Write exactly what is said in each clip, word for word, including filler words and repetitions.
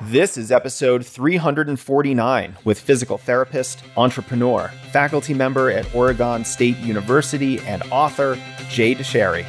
This is episode three hundred forty-nine with physical therapist, entrepreneur, faculty member at Oregon State University, and author Jay Dechary.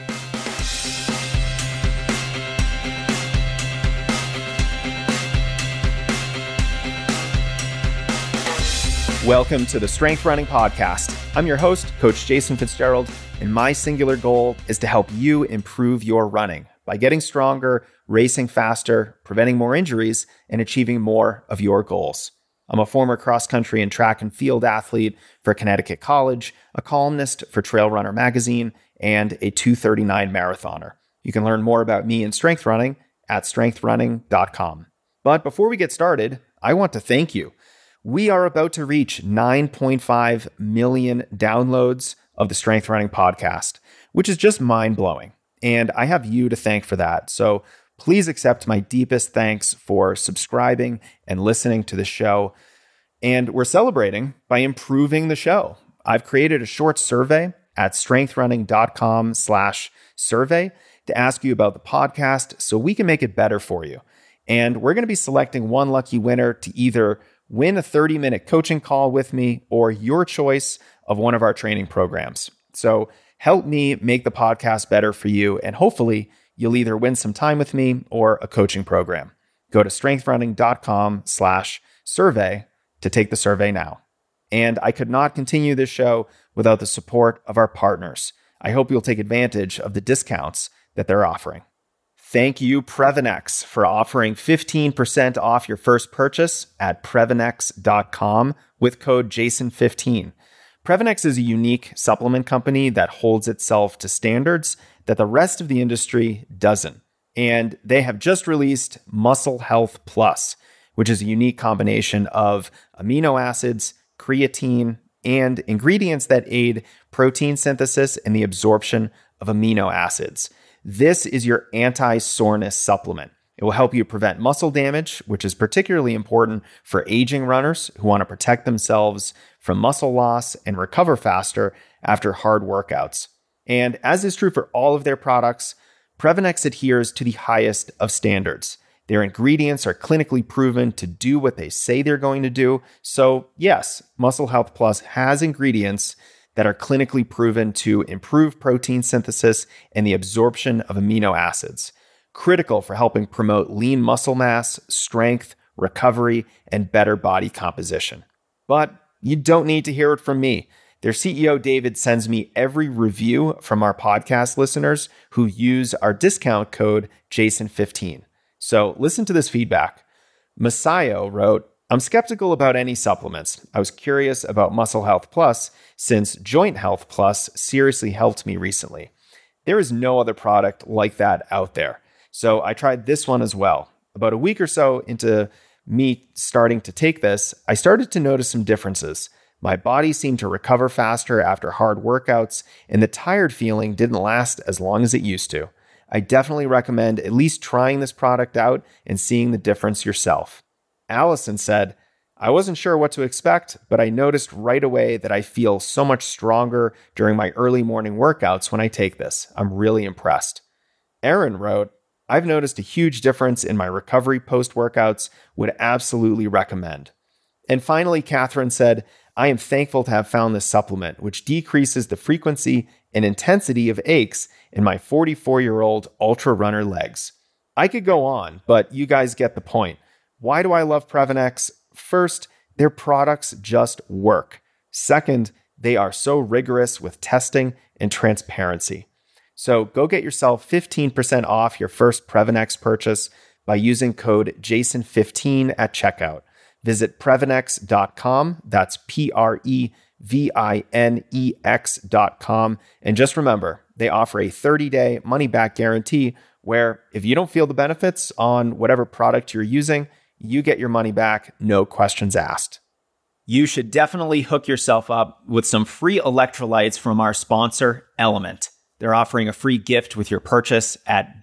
Welcome to the Strength Running Podcast. I'm your host, Coach Jason Fitzgerald, and my singular goal is to help you improve your running by getting stronger, racing faster, preventing more injuries, and achieving more of your goals. I'm a former cross-country and track and field athlete for Connecticut College, a columnist for Trail Runner magazine, and a two thirty-nine marathoner. You can learn more about me and strength running at strength running dot com. But before we get started, I want to thank you. We are about to reach nine point five million downloads of the Strength Running Podcast, which is just mind-blowing. And I have you to thank for that. So please accept my deepest thanks for subscribing and listening to the show. And we're celebrating by improving the show. I've created a short survey at strength running dot com slash survey to ask you about the podcast so we can make it better for you. And we're going to be selecting one lucky winner to either win a thirty minute coaching call with me or your choice of one of our training programs. So help me make the podcast better for you, and hopefully you'll either win some time with me or a coaching program. Go to strength running dot com slash survey to take the survey now. And I could not continue this show without the support of our partners. I hope you'll take advantage of the discounts that they're offering. Thank you, Previnex, for offering fifteen percent off your first purchase at previnex dot com with code Jason fifteen. Previnex is a unique supplement company that holds itself to standards that the rest of the industry doesn't. And they have just released Muscle Health Plus, which is a unique combination of amino acids, creatine, and ingredients that aid protein synthesis and the absorption of amino acids. This is your anti-soreness supplement. It will help you prevent muscle damage, which is particularly important for aging runners who want to protect themselves from muscle loss and recover faster after hard workouts. And as is true for all of their products, Previnex adheres to the highest of standards. Their ingredients are clinically proven to do what they say they're going to do. So yes, Muscle Health Plus has ingredients that are clinically proven to improve protein synthesis and the absorption of amino acids, critical for helping promote lean muscle mass, strength, recovery, and better body composition. But you don't need to hear it from me. Their C E O, David, sends me every review from our podcast listeners who use our discount code Jason fifteen. So listen to this feedback. Masayo wrote, I'm skeptical about any supplements. I was curious about Muscle Health Plus since Joint Health Plus seriously helped me recently. There is no other product like that out there. So I tried this one as well. About a week or so into me starting to take this, I started to notice some differences. My body seemed to recover faster after hard workouts, and the tired feeling didn't last as long as it used to. I definitely recommend at least trying this product out and seeing the difference yourself. Allison said, I wasn't sure what to expect, but I noticed right away that I feel so much stronger during my early morning workouts when I take this. I'm really impressed. Aaron wrote, I've noticed a huge difference in my recovery post-workouts, would absolutely recommend. And finally, Catherine said, I am thankful to have found this supplement, which decreases the frequency and intensity of aches in my forty-four-year-old ultra runner legs. I could go on, but you guys get the point. Why do I love Previnex? First, their products just work. Second, they are so rigorous with testing and transparency. So go get yourself fifteen percent off your first Previnex purchase by using code Jason fifteen at checkout. Visit previnex dot com. That's P R E V I N E X dot com. And just remember, they offer a thirty day money-back guarantee where if you don't feel the benefits on whatever product you're using, you get your money back, no questions asked. You should definitely hook yourself up with some free electrolytes from our sponsor, Element. They're offering a free gift with your purchase at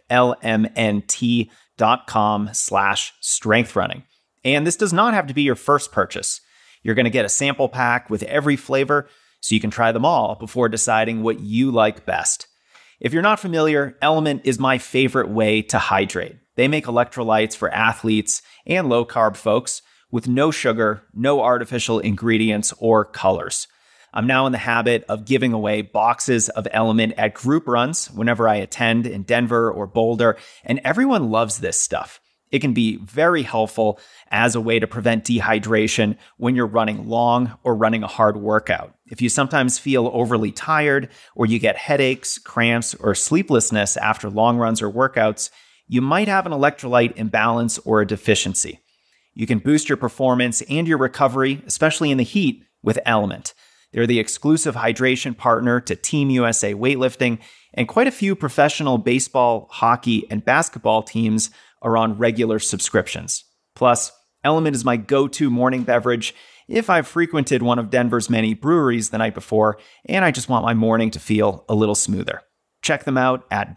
drinklmnt.com slash strengthrunning. And this does not have to be your first purchase. You're going to get a sample pack with every flavor so you can try them all before deciding what you like best. If you're not familiar, Element is my favorite way to hydrate. They make electrolytes for athletes and low-carb folks with no sugar, no artificial ingredients or colors. I'm now in the habit of giving away boxes of Element at group runs whenever I attend in Denver or Boulder, and everyone loves this stuff. It can be very helpful as a way to prevent dehydration when you're running long or running a hard workout. If you sometimes feel overly tired or you get headaches, cramps, or sleeplessness after long runs or workouts, you might have an electrolyte imbalance or a deficiency. You can boost your performance and your recovery, especially in the heat, with Element. They're the exclusive hydration partner to Team U S A Weightlifting, and quite a few professional baseball, hockey, and basketball teams are on regular subscriptions. Plus, Element is my go-to morning beverage if I've frequented one of Denver's many breweries the night before, and I just want my morning to feel a little smoother. Check them out at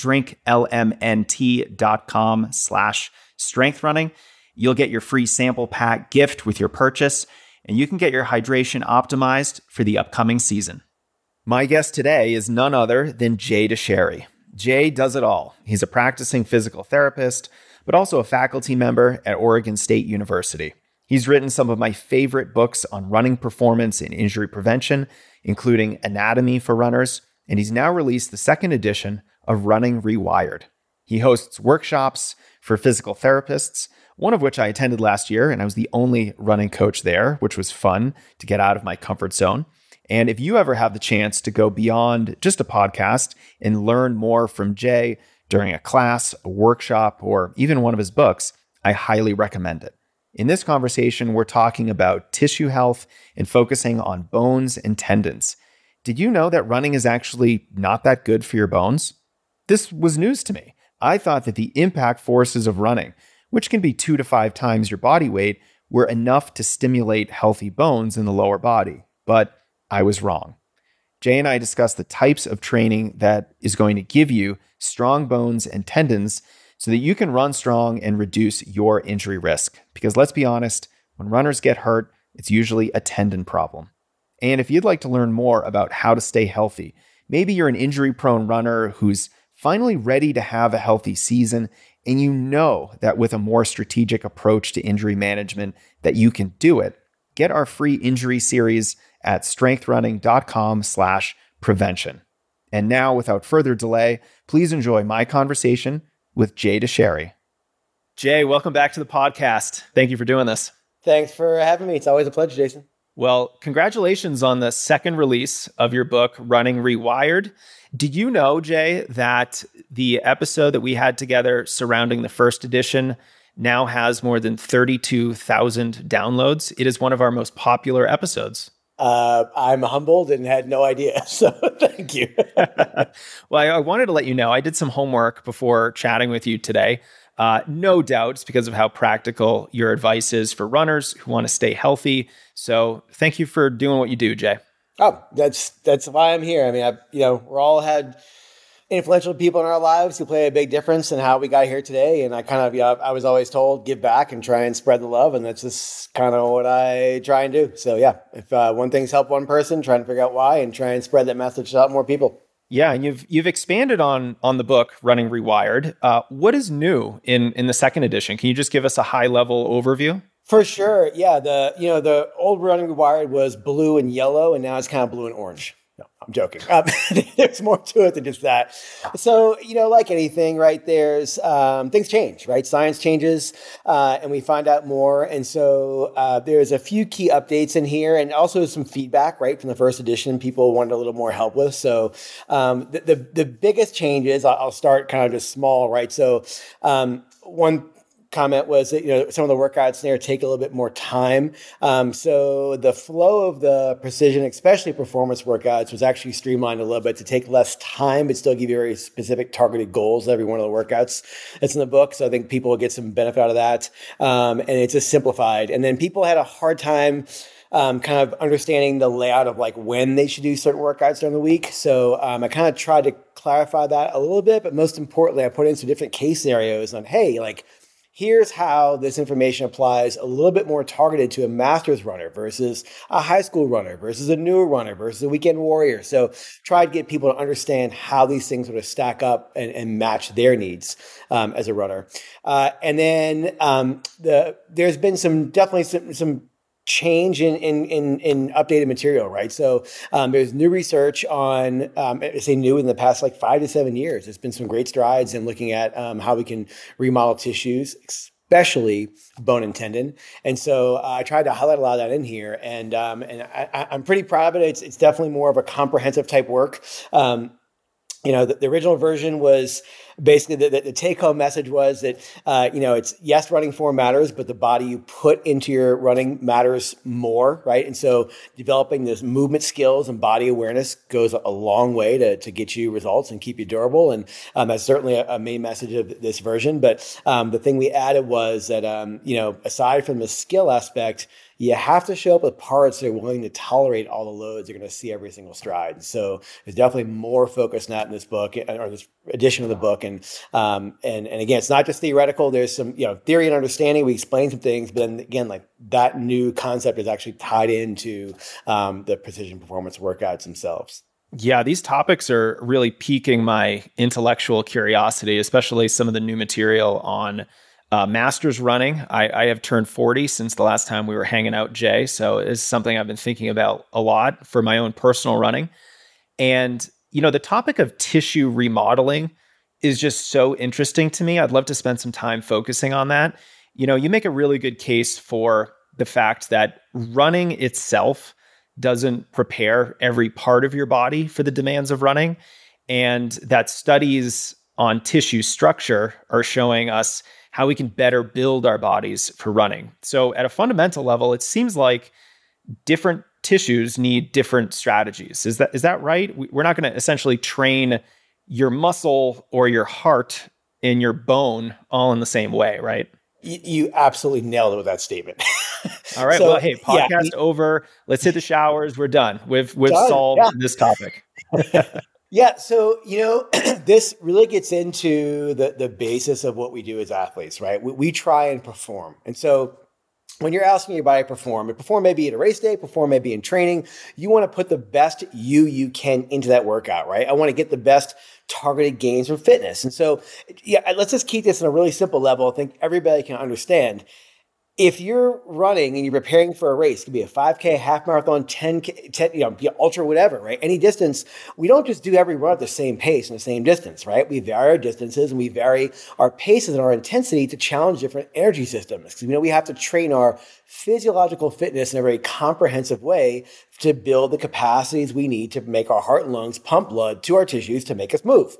drinklmnt.com slash strengthrunning. You'll get your free sample pack gift with your purchase, and you can get your hydration optimized for the upcoming season. My guest today is none other than Jay Dechary. Jay does it all. He's a practicing physical therapist, but also a faculty member at Oregon State University. He's written some of my favorite books on running performance and injury prevention, including Anatomy for Runners, and he's now released the second edition of Running Rewired. He hosts workshops for physical therapists, one of which I attended last year, and I was the only running coach there, which was fun to get out of my comfort zone. And if you ever have the chance to go beyond just a podcast and learn more from Jay during a class, a workshop, or even one of his books, I highly recommend it. In this conversation, we're talking about tissue health and focusing on bones and tendons. Did you know that running is actually not that good for your bones? This was news to me. I thought that the impact forces of running, which can be two to five times your body weight, were enough to stimulate healthy bones in the lower body. But I was wrong. Jay and I discussed the types of training that is going to give you strong bones and tendons so that you can run strong and reduce your injury risk. Because let's be honest, when runners get hurt, it's usually a tendon problem. And if you'd like to learn more about how to stay healthy, maybe you're an injury-prone runner who's finally ready to have a healthy season, and you know that with a more strategic approach to injury management that you can do it, get our free injury series at strengthrunning.com slash prevention. And now, without further delay, please enjoy my conversation with Jay Dechary. Jay, welcome back to the podcast. Thank you for doing this. Thanks for having me. It's always a pleasure, Jason. Well, congratulations on the second release of your book, Running Rewired. Did you know, Jay, that the episode that we had together surrounding the first edition now has more than thirty-two thousand downloads? It is one of our most popular episodes. Uh, I'm humbled and had no idea, so thank you. Well, I, I wanted to let you know, I did some homework before chatting with you today. Uh, no doubt it's because of how practical your advice is for runners who want to stay healthy. So thank you for doing what you do, Jay. Oh, that's that's why I'm here. I mean, I, you know, we're all had influential people in our lives who play a big difference in how we got here today. And I kind of, you know, I was always told, give back and try and spread the love. And that's just kind of what I try and do. So yeah, if uh, one thing's help one person, try and figure out why and try and spread that message to more people. Yeah, and you've you've expanded on on the book Running Rewired. Uh, what is new in in the second edition? Can you just give us a high level overview? For sure, yeah. The you know the old Running Rewired was blue and yellow, and now it's kind of blue and orange. No, I'm joking. Um, there's more to it than just that. So, you know, like anything, right, there's um, things change, right? Science changes uh, and we find out more. And so uh, there's a few key updates in here and also some feedback, right, from the first edition people wanted a little more help with. So um, the, the, the biggest changes, I'll start kind of just small, right? So um, one comment was that, you know, some of the workouts there take a little bit more time. Um, so the flow of the precision, especially performance workouts, was actually streamlined a little bit to take less time, but still give you very specific targeted goals every one of the workouts that's in the book. So I think people will get some benefit out of that. Um, and it's just simplified. And then people had a hard time Um, kind of understanding the layout of like when they should do certain workouts during the week. So um, I kind of tried to clarify that a little bit, but most importantly, I put in some different case scenarios on, hey, like, here's how this information applies a little bit more targeted to a master's runner versus a high school runner versus a newer runner versus a weekend warrior. So try to get people to understand how these things sort of stack up and, and match their needs um, as a runner. Uh, and then um, the there's been some definitely some, some change in, in, in, in updated material, right? So um, there's new research on, um, I say new in the past like five to seven years. There's been some great strides in looking at um, how we can remodel tissues, especially bone and tendon. And so uh, I tried to highlight a lot of that in here, and um, and I, I'm pretty proud of it. It's, it's definitely more of a comprehensive type work. Um, You know, the, the original version was basically the, the, the take-home message was that, uh, you know, it's, yes, running form matters, but the body you put into your running matters more, right? And so developing those movement skills and body awareness goes a long way to, to get you results and keep you durable. And um, that's certainly a, a main message of this version. But um, the thing we added was that, um, you know, aside from the skill aspect, you have to show up with parts that are willing to tolerate all the loads you're going to see every single stride. So there's definitely more focus on that in this book, or this edition of the book. And um, and and again, it's not just theoretical. There's some you know theory and understanding. We explain some things, but then again, like that new concept is actually tied into um, the precision performance workouts themselves. Yeah, these topics are really piquing my intellectual curiosity, especially some of the new material on Uh, masters running. I, I have turned forty since the last time we were hanging out, Jay. So it's something I've been thinking about a lot for my own personal running. And, you know, the topic of tissue remodeling is just so interesting to me. I'd love to spend some time focusing on that. You know, you make a really good case for the fact that running itself doesn't prepare every part of your body for the demands of running, and that studies on tissue structure are showing us how we can better build our bodies for running. So at a fundamental level, it seems like different tissues need different strategies. Is that is that right? We're not going to essentially train your muscle or your heart and your bone all in the same way, right? You, you absolutely nailed it with that statement. All right. So, well, hey, podcast yeah. over. Let's hit the showers. We're done. We've we've done. solved yeah. this topic. Yeah. So, you know, this really gets into the, the basis of what we do as athletes, right? We, we try and perform. And so when you're asking your body to perform, and perform maybe at a race day, perform maybe in training, you want to put the best you you can into that workout, right? I want to get the best targeted gains from fitness. And so, yeah, let's just keep this on a really simple level. I think everybody can understand. If you're running and you're preparing for a race, it could be a five K, half marathon, ten K, ten, you know, ultra, whatever, right? Any distance, we don't just do every run at the same pace and the same distance, right? We vary our distances and we vary our paces and our intensity to challenge different energy systems. Because, you know, we have to train our physiological fitness in a very comprehensive way to build the capacities we need to make our heart and lungs pump blood to our tissues to make us move.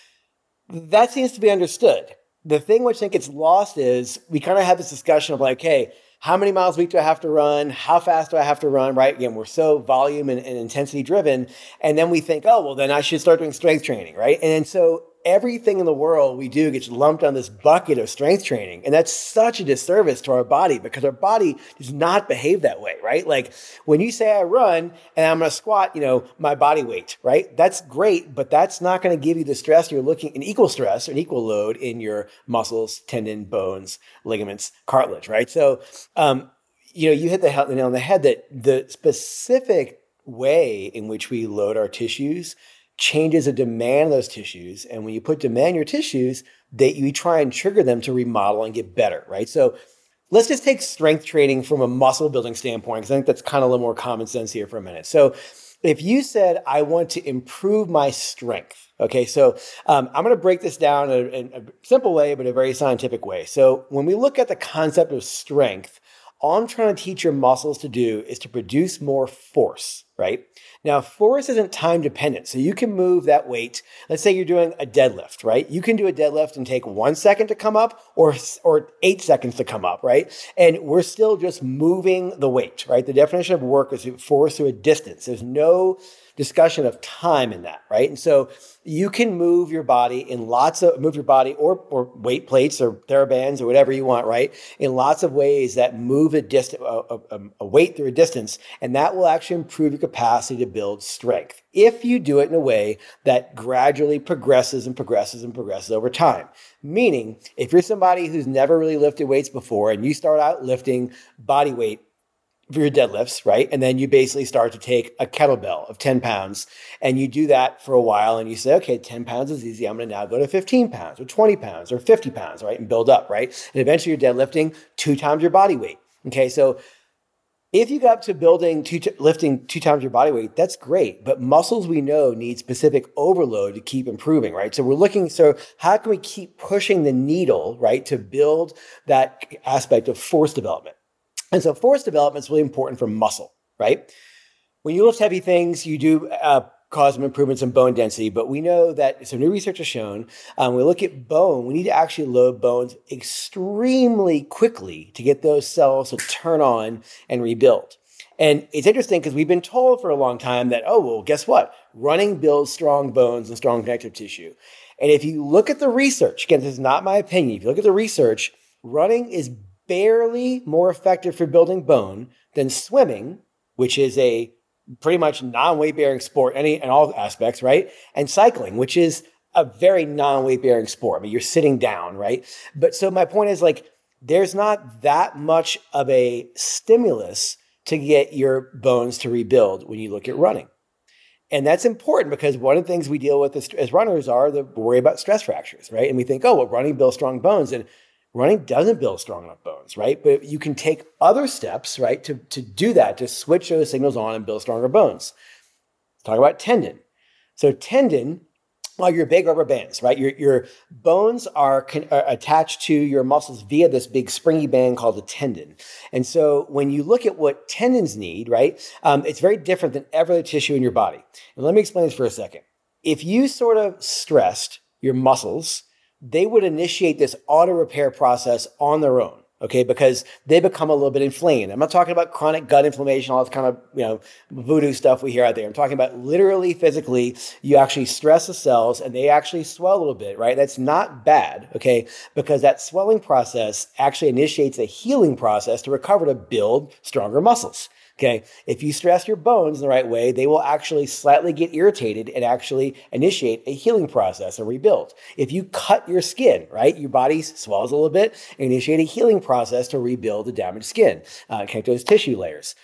That seems to be understood. The thing which I think gets lost is we kind of have this discussion of like, hey, how many miles a week do I have to run? How fast do I have to run, right? Again, we're so volume and, and intensity driven. And then we think, oh, well, then I should start doing strength training, right? And then so everything in the world we do gets lumped on this bucket of strength training. And that's such a disservice to our body because our body does not behave that way, right? Like when you say I run and I'm going to squat, you know, my body weight, right? That's great, but that's not going to give you the stress you're looking, an equal stress, an equal load in your muscles, tendon, bones, ligaments, cartilage, right? So, um, you know, you hit the nail on the head that the specific way in which we load our tissues changes the demand of those tissues. And when you put demand in your tissues, that you try and trigger them to remodel and get better, right? So let's just take strength training from a muscle building standpoint, because I think that's kind of a little more common sense here for a minute. So if you said, I want to improve my strength, okay, so um, I'm going to break this down in a, in a simple way, but a very scientific way. So when we look at the concept of strength, all I'm trying to teach your muscles to do is to produce more force, right? Now, force isn't time dependent. So you can move that weight. Let's say you're doing a deadlift, right? You can do a deadlift and take one second to come up or, or eight seconds to come up, right? And we're still just moving the weight, right? The definition of work is force through a distance. There's no discussion of time in that, right? And so you can move your body in lots of, move your body or, or weight plates or TheraBands or whatever you want, right? In lots of ways that move a distance, a, a, a weight through a distance. And that will actually improve your capacity to build strength if you do it in a way that gradually progresses and progresses and progresses over time. Meaning, if you're somebody who's never really lifted weights before and you start out lifting body weight for your deadlifts, right? And then you basically start to take a kettlebell of ten pounds and you do that for a while and you say, okay, ten pounds is easy. I'm going to now go to fifteen pounds or twenty pounds or fifty pounds, right? And build up, right? And eventually you're deadlifting two times your body weight. Okay. So if you got up to building two, t- lifting two times your body weight, that's great. But muscles we know need specific overload to keep improving, right? So we're looking, so how can we keep pushing the needle, right? To build that aspect of force development. And so force development is really important for muscle, right? When you lift heavy things, you do uh, cause some improvements in bone density, but we know that some new research has shown um, when we look at bone, we need to actually load bones extremely quickly to get those cells to turn on and rebuild. And it's interesting because we've been told for a long time that, oh, well, guess what? Running builds strong bones and strong connective tissue. And if you look at the research, again, this is not my opinion, if you look at the research, running is barely more effective for building bone than swimming, which is a pretty much non-weight bearing sport any in all aspects, right? And cycling, which is a very non-weight bearing sport. I mean, you're sitting down, right? But so my point is like, there's not that much of a stimulus to get your bones to rebuild when you look at running. And that's important because one of the things we deal with as, as runners are the worry about stress fractures, right? And we think, oh, well, running builds strong bones. And running doesn't build strong enough bones, right? But you can take other steps, right, to, to do that, to switch those signals on and build stronger bones. Let's talk about tendon. So tendon, well, your big rubber bands, right? Your, your bones are, con- are attached to your muscles via this big springy band called the tendon. And so when you look at what tendons need, right, um, it's very different than every other tissue in your body. And let me explain this for a second. If you sort of stressed your muscles, they would initiate this auto repair process on their own, okay? Because they become a little bit inflamed. I'm not talking about chronic gut inflammation, all this kind of, you know, voodoo stuff we hear out there. I'm talking about literally, physically, you actually stress the cells and they actually swell a little bit, right? That's not bad, okay? Because that swelling process actually initiates a healing process to recover to build stronger muscles. Okay, if you stress your bones in the right way, they will actually slightly get irritated and actually initiate a healing process and rebuild. If you cut your skin, right, your body swells a little bit and initiate a healing process to rebuild the damaged skin, uh, connect those tissue layers.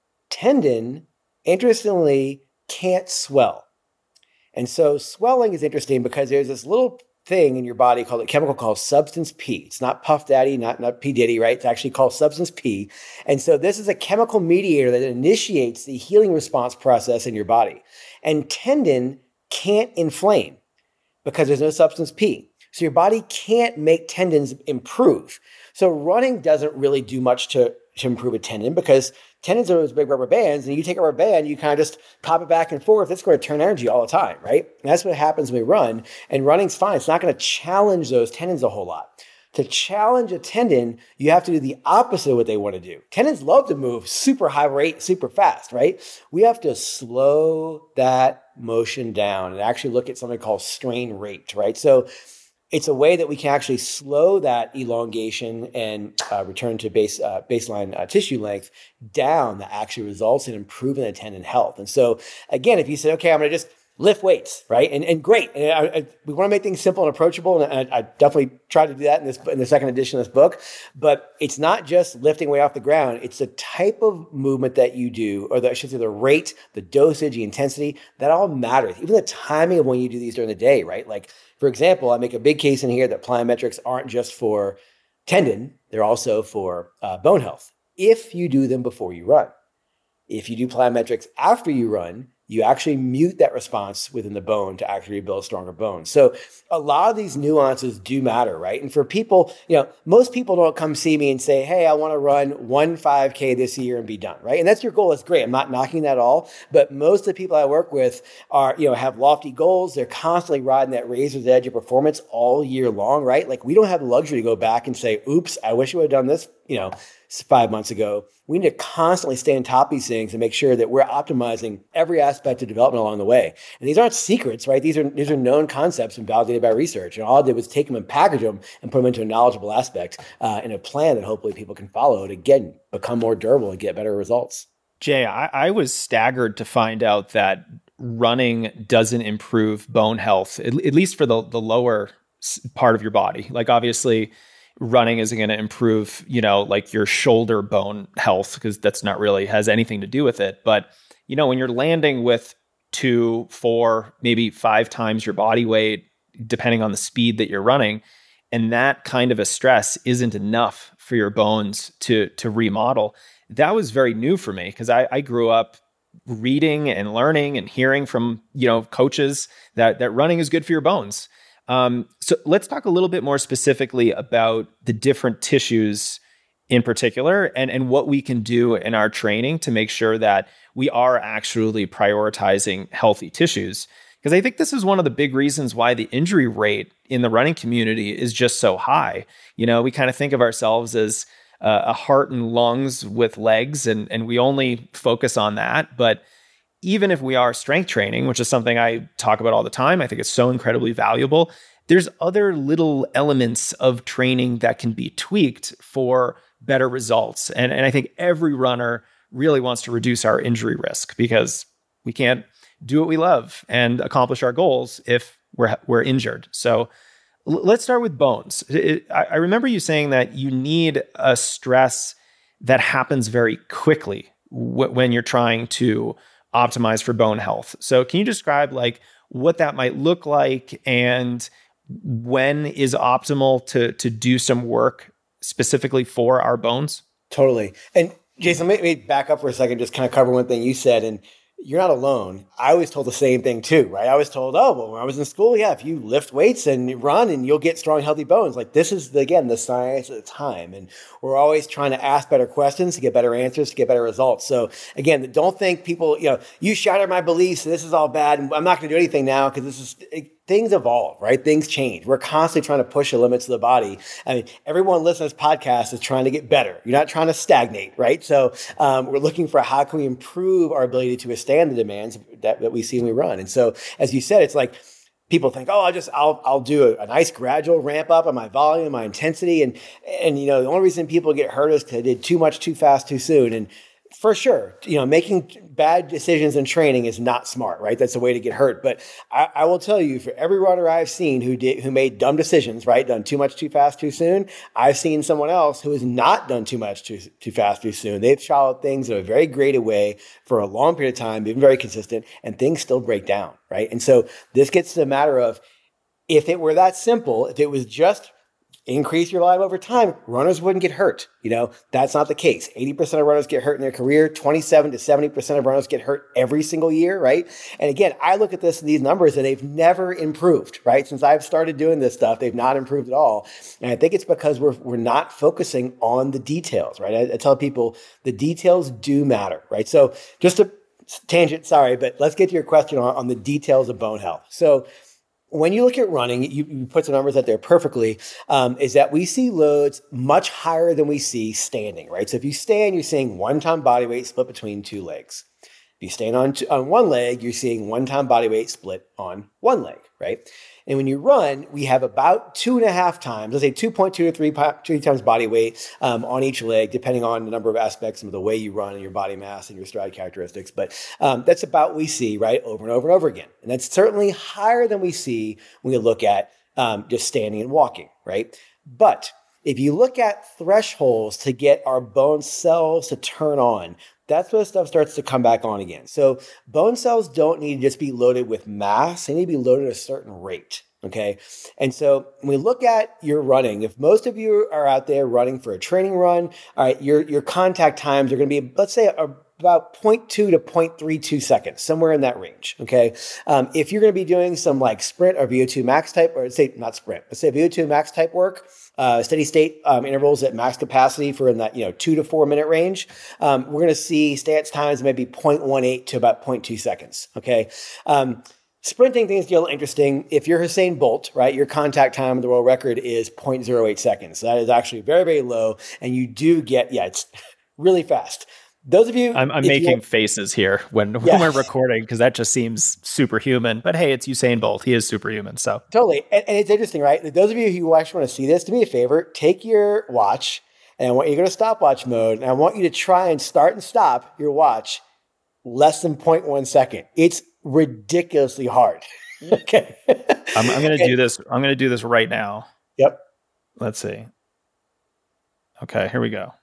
Tendon, interestingly, can't swell. And so swelling is interesting because there's this little thing in your body called a chemical called substance P. It's not Puff Daddy, not, not P Diddy, right? It's actually called substance P. And so this is a chemical mediator that initiates the healing response process in your body. And tendon can't inflame because there's no substance P. So your body can't make tendons improve. So running doesn't really do much to, to improve a tendon because tendons are those big rubber bands, and you take a rubber band, you kind of just pop it back and forth. It's going to turn energy all the time, right? And that's what happens when we run. And running's fine. It's not going to challenge those tendons a whole lot. To challenge a tendon, you have to do the opposite of what they want to do. Tendons love to move super high rate, super fast, right? We have to slow that motion down and actually look at something called strain rate, right? So it's a way that we can actually slow that elongation and uh, return to base uh, baseline uh, tissue length down that actually results in improving the tendon health. And so again, if you said, okay, I'm going to just lift weights, right? And and great. And I, I, we want to make things simple and approachable. And I, I definitely try to do that in this in the second edition of this book. But it's not just lifting weight off the ground. It's the type of movement that you do, or the, I should say the rate, the dosage, the intensity, that all matters. Even the timing of when you do these during the day, right? Like, for example, I make a big case in here that plyometrics aren't just for tendon. They're also for uh, bone health. If you do them before you run. If you do plyometrics after you run, you actually mute that response within the bone to actually build stronger bones. So a lot of these nuances do matter, right? And for people, you know, most people don't come see me and say, hey, I want to run one five K this year and be done, right? And that's your goal. That's great. I'm not knocking that at all. But most of the people I work with are, you know, have lofty goals. They're constantly riding that razor's edge of performance all year long, right? Like we don't have the luxury to go back and say, oops, I wish I would have done this, you know, five months ago. We need to constantly stay on top of these things and make sure that we're optimizing every aspect of development along the way. And these aren't secrets, right? These are these are known concepts and validated by research. And all I did was take them and package them and put them into a knowledgeable aspect uh, in a plan that hopefully people can follow to, again, become more durable and get better results. Jay, I, I was staggered to find out that running doesn't improve bone health, at, at least for the, the lower part of your body. Like obviously running isn't going to improve, you know, like your shoulder bone health, because that's not really has anything to do with it. But, you know, when you're landing with two, four, maybe five times your body weight, depending on the speed that you're running, and that kind of a stress isn't enough for your bones to, to remodel. That was very new for me because I, I grew up reading and learning and hearing from, you know, coaches that, that running is good for your bones. Um, so let's talk a little bit more specifically about the different tissues in particular and, and what we can do in our training to make sure that we are actually prioritizing healthy tissues. Because I think this is one of the big reasons why the injury rate in the running community is just so high. You know, we kind of think of ourselves as uh, a heart and lungs with legs, and, and we only focus on that. But even if we are strength training, which is something I talk about all the time, I think it's so incredibly valuable. There's other little elements of training that can be tweaked for better results. And, and I think every runner really wants to reduce our injury risk because we can't do what we love and accomplish our goals if we're, we're injured. So l- let's start with bones. It, I, I remember you saying that you need a stress that happens very quickly w- when you're trying to optimize for bone health. So can you describe like what that might look like and when is optimal to, to do some work specifically for our bones? Totally. And Jason, let me back up for a second, just kind of cover one thing you said. And you're not alone. I was told the same thing too, right? I was told, oh, well, when I was in school, yeah, if you lift weights and you run and you'll get strong, healthy bones. Like this is, the, again, the science at the time. And we're always trying to ask better questions to get better answers, to get better results. So again, don't think people, you know, you shattered my beliefs. This is all bad. And I'm not going to do anything now because this is, it, things evolve, right? Things change. We're constantly trying to push the limits of the body. I mean, everyone listening to this podcast is trying to get better. You're not trying to stagnate, right? So um, we're looking for how can we improve our ability to withstand the demands that, that we see when we run. And so, as you said, it's like people think, oh, I'll just, I'll, I'll do a, a nice gradual ramp up on my volume, my intensity. And, and, you know, the only reason people get hurt is because they did too much, too fast, too soon. And for sure, you know, making bad decisions in training is not smart, right? That's a way to get hurt. But I, I will tell you, for every runner I've seen who did, who made dumb decisions, right, done too much, too fast, too soon, I've seen someone else who has not done too much, too, too fast, too soon. They've followed things in a very graded way for a long period of time, been very consistent, and things still break down, right? And so this gets to the matter of, if it were that simple, if it was just increase your volume over time, runners wouldn't get hurt. You know, that's not the case. eighty percent of runners get hurt in their career. twenty-seven to seventy percent of runners get hurt every single year, right? And again, I look at this and these numbers and they've never improved, right? Since I've started doing this stuff, they've not improved at all. And I think it's because we're we're not focusing on the details, right? I, I tell people the details do matter, right? So just a tangent, sorry, but let's get to your question on, on the details of bone health. So when you look at running, you, you put the numbers out there perfectly, um, is that we see loads much higher than we see standing, right? So if you stand, you're seeing one-time body weight split between two legs. If you stand on, t- on one leg, you're seeing one-time body weight split on one leg, right? And when you run, we have about two and a half times, let's say two point two to three, three times body weight um, on each leg, depending on the number of aspects of the way you run and your body mass and your stride characteristics. But um, that's about what we see, right, over and over and over again. And that's certainly higher than we see when you look at um, just standing and walking, right? But if you look at thresholds to get our bone cells to turn on, that's when stuff starts to come back on again. So bone cells don't need to just be loaded with mass. They need to be loaded at a certain rate, okay? And so when we look at your running, if most of you are out there running for a training run, all right, your, your contact times are going to be, let's say, a, about zero point two to zero point three two seconds, somewhere in that range, okay? Um, if you're going to be doing some like sprint or V O two max type, or say not sprint, but say V O two max type work, uh, steady state um, intervals at max capacity for in that, you know, two to four minute range, um, we're going to see stance times maybe zero point one eight to about zero point two seconds, okay? Um, Sprinting things get a little interesting. If you're Usain Bolt, right, your contact time of the world record is zero point zero eight seconds. That is actually very, very low. And you do get, yeah, it's really fast. Those of you, I'm, I'm making faces here when, when yeah. we're recording because that just seems superhuman. But hey, it's Usain Bolt. He is superhuman. So totally, and, and it's interesting, right? Those of you who actually want to see this, do me a favor: take your watch and I want you to go to stopwatch mode, and I want you to try and start and stop your watch less than zero point one second. It's ridiculously hard. Okay. I'm, I'm going to do this. I'm going to do this right now. Yep. Let's see. Okay, here we go.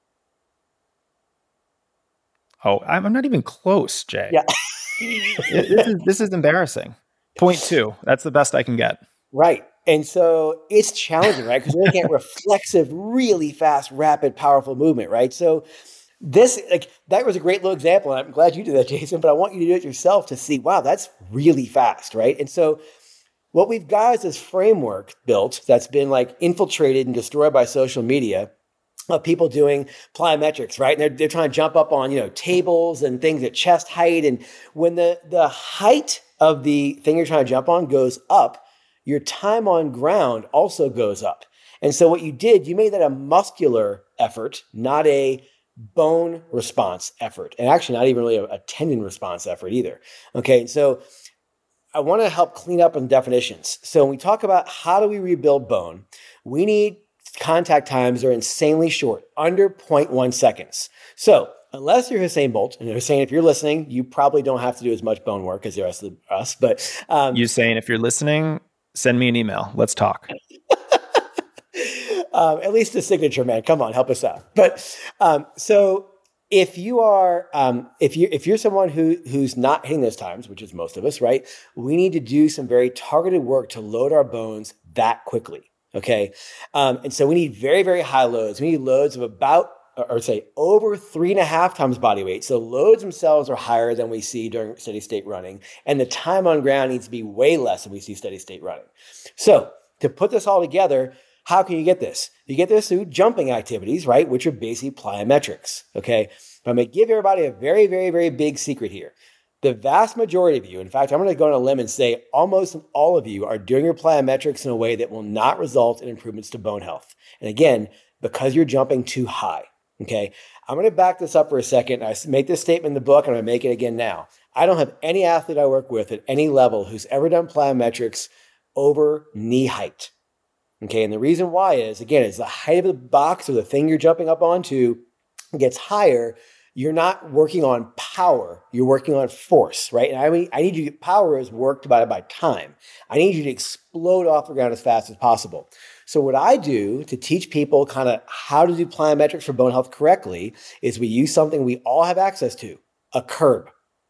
Oh, I'm not even close, Jay. Yeah. this is this is embarrassing. Point two. That's the best I can get. Right. And so it's challenging, right? Because we're looking at reflexive, really fast, rapid, powerful movement, right? So this, like, that was a great little example. And I'm glad you did that, Jason, but I want you to do it yourself to see, wow, that's really fast, right? And so what we've got is this framework built that's been like infiltrated and destroyed by social media of people doing plyometrics, right? And they're, they're trying to jump up on, you know, tables and things at chest height. And when the, the height of the thing you're trying to jump on goes up, your time on ground also goes up. And so what you did, you made that a muscular effort, not a bone response effort, and actually not even really a, a tendon response effort either. Okay, so I want to help clean up on definitions. So when we talk about how do we rebuild bone, we need contact times that are insanely short, under zero point one seconds. So unless you're Usain Bolt, and Usain, if you're listening, you probably don't have to do as much bone work as the rest of us. But um, Usain, if you're listening, send me an email. Let's talk. Um, at least a signature, man. Come on, help us out. But um, so if you are, um, if you if you're someone who who's not hitting those times, which is most of us, right? We need to do some very targeted work to load our bones that quickly. Okay, um, and so we need very very high loads. We need loads of about, or say over three and a half times body weight. So loads themselves are higher than we see during steady state running, and the time on ground needs to be way less than we see steady state running. So to put this all together, how can you get this? You get this through jumping activities, right? Which are basically plyometrics, okay? But I'm going to give everybody a very, very, very big secret here. The vast majority of you, in fact, I'm going to go on a limb and say almost all of you are doing your plyometrics in a way that will not result in improvements to bone health. And again, because you're jumping too high, okay? I'm going to back this up for a second. I make this statement in the book, and I'm going to make it again now. I don't have any athlete I work with at any level who's ever done plyometrics over knee height. Okay, and the reason why is, again, as the height of the box or the thing you're jumping up onto gets higher, you're not working on power, you're working on force, right? And I mean, I need you to get power is work divided by time. I need you to explode off the ground as fast as possible. So what I do to teach people kind of how to do plyometrics for bone health correctly is we use something we all have access to, a curb,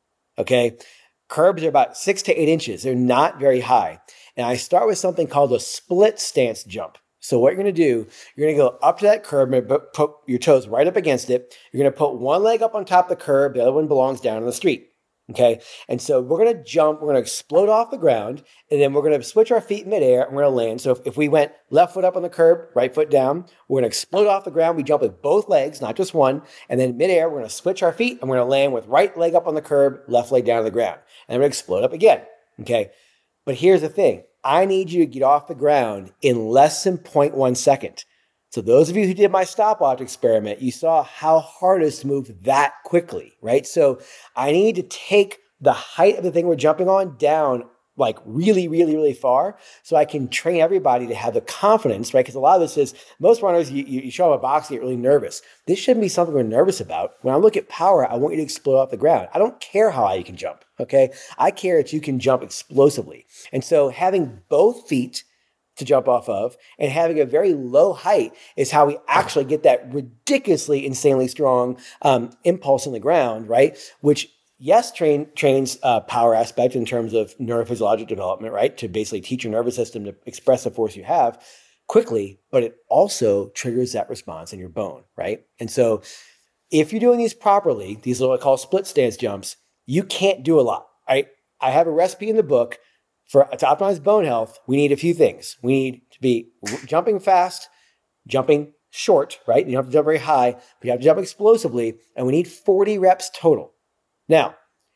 okay? Curbs are about six to eight inches. They're not very high. And I start with something called a split stance jump. So what you're going to do, you're going to go up to that curb and put your toes right up against it. You're going to put one leg up on top of the curb. The other one belongs down on the street. Okay. And so we're going to jump, we're going to explode off the ground, and then we're going to switch our feet midair and we're going to land. So if, if we went left foot up on the curb, right foot down, we're going to explode off the ground. We jump with both legs, not just one. And then midair, we're going to switch our feet and we're going to land with right leg up on the curb, left leg down on the ground. And we're going to explode up again. Okay. But here's the thing. I need you to get off the ground in less than zero point one second. So those of you who did my stopwatch experiment, you saw how hard it is to move that quickly, right? So I need to take the height of the thing we're jumping on down like really, really, really far so I can train everybody to have the confidence, right? Because a lot of this is, most runners, you, you show up a box, you get really nervous. This shouldn't be something we're nervous about. When I look at power, I want you to explode off the ground. I don't care how high you can jump, okay? I care that you can jump explosively. And so having both feet to jump off of and having a very low height is how we actually get that ridiculously, insanely strong um, impulse in the ground, right? Which yes, train, trains uh, power aspect in terms of neurophysiologic development, right? To basically teach your nervous system to express the force you have quickly, but it also triggers that response in your bone, right? And so if you're doing these properly, these are what I call split stance jumps, you can't do a lot, right? I have a recipe in the book for to optimize bone health. We need a few things. We need to be jumping fast, jumping short, right? You don't have to jump very high, but you have to jump explosively, and we need forty reps total. Now,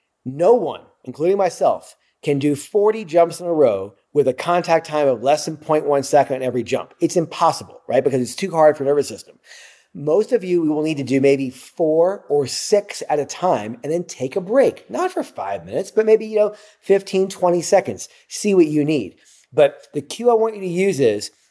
no one, including myself, can do forty jumps in a row with a contact time of less than zero point one second on every jump. It's impossible, right? Because it's too hard for the nervous system. Most of you will need to do maybe four or six at a time and then take a break. Not for five minutes, but maybe, you know, fifteen, twenty seconds. See what you need. But the cue I want you to use is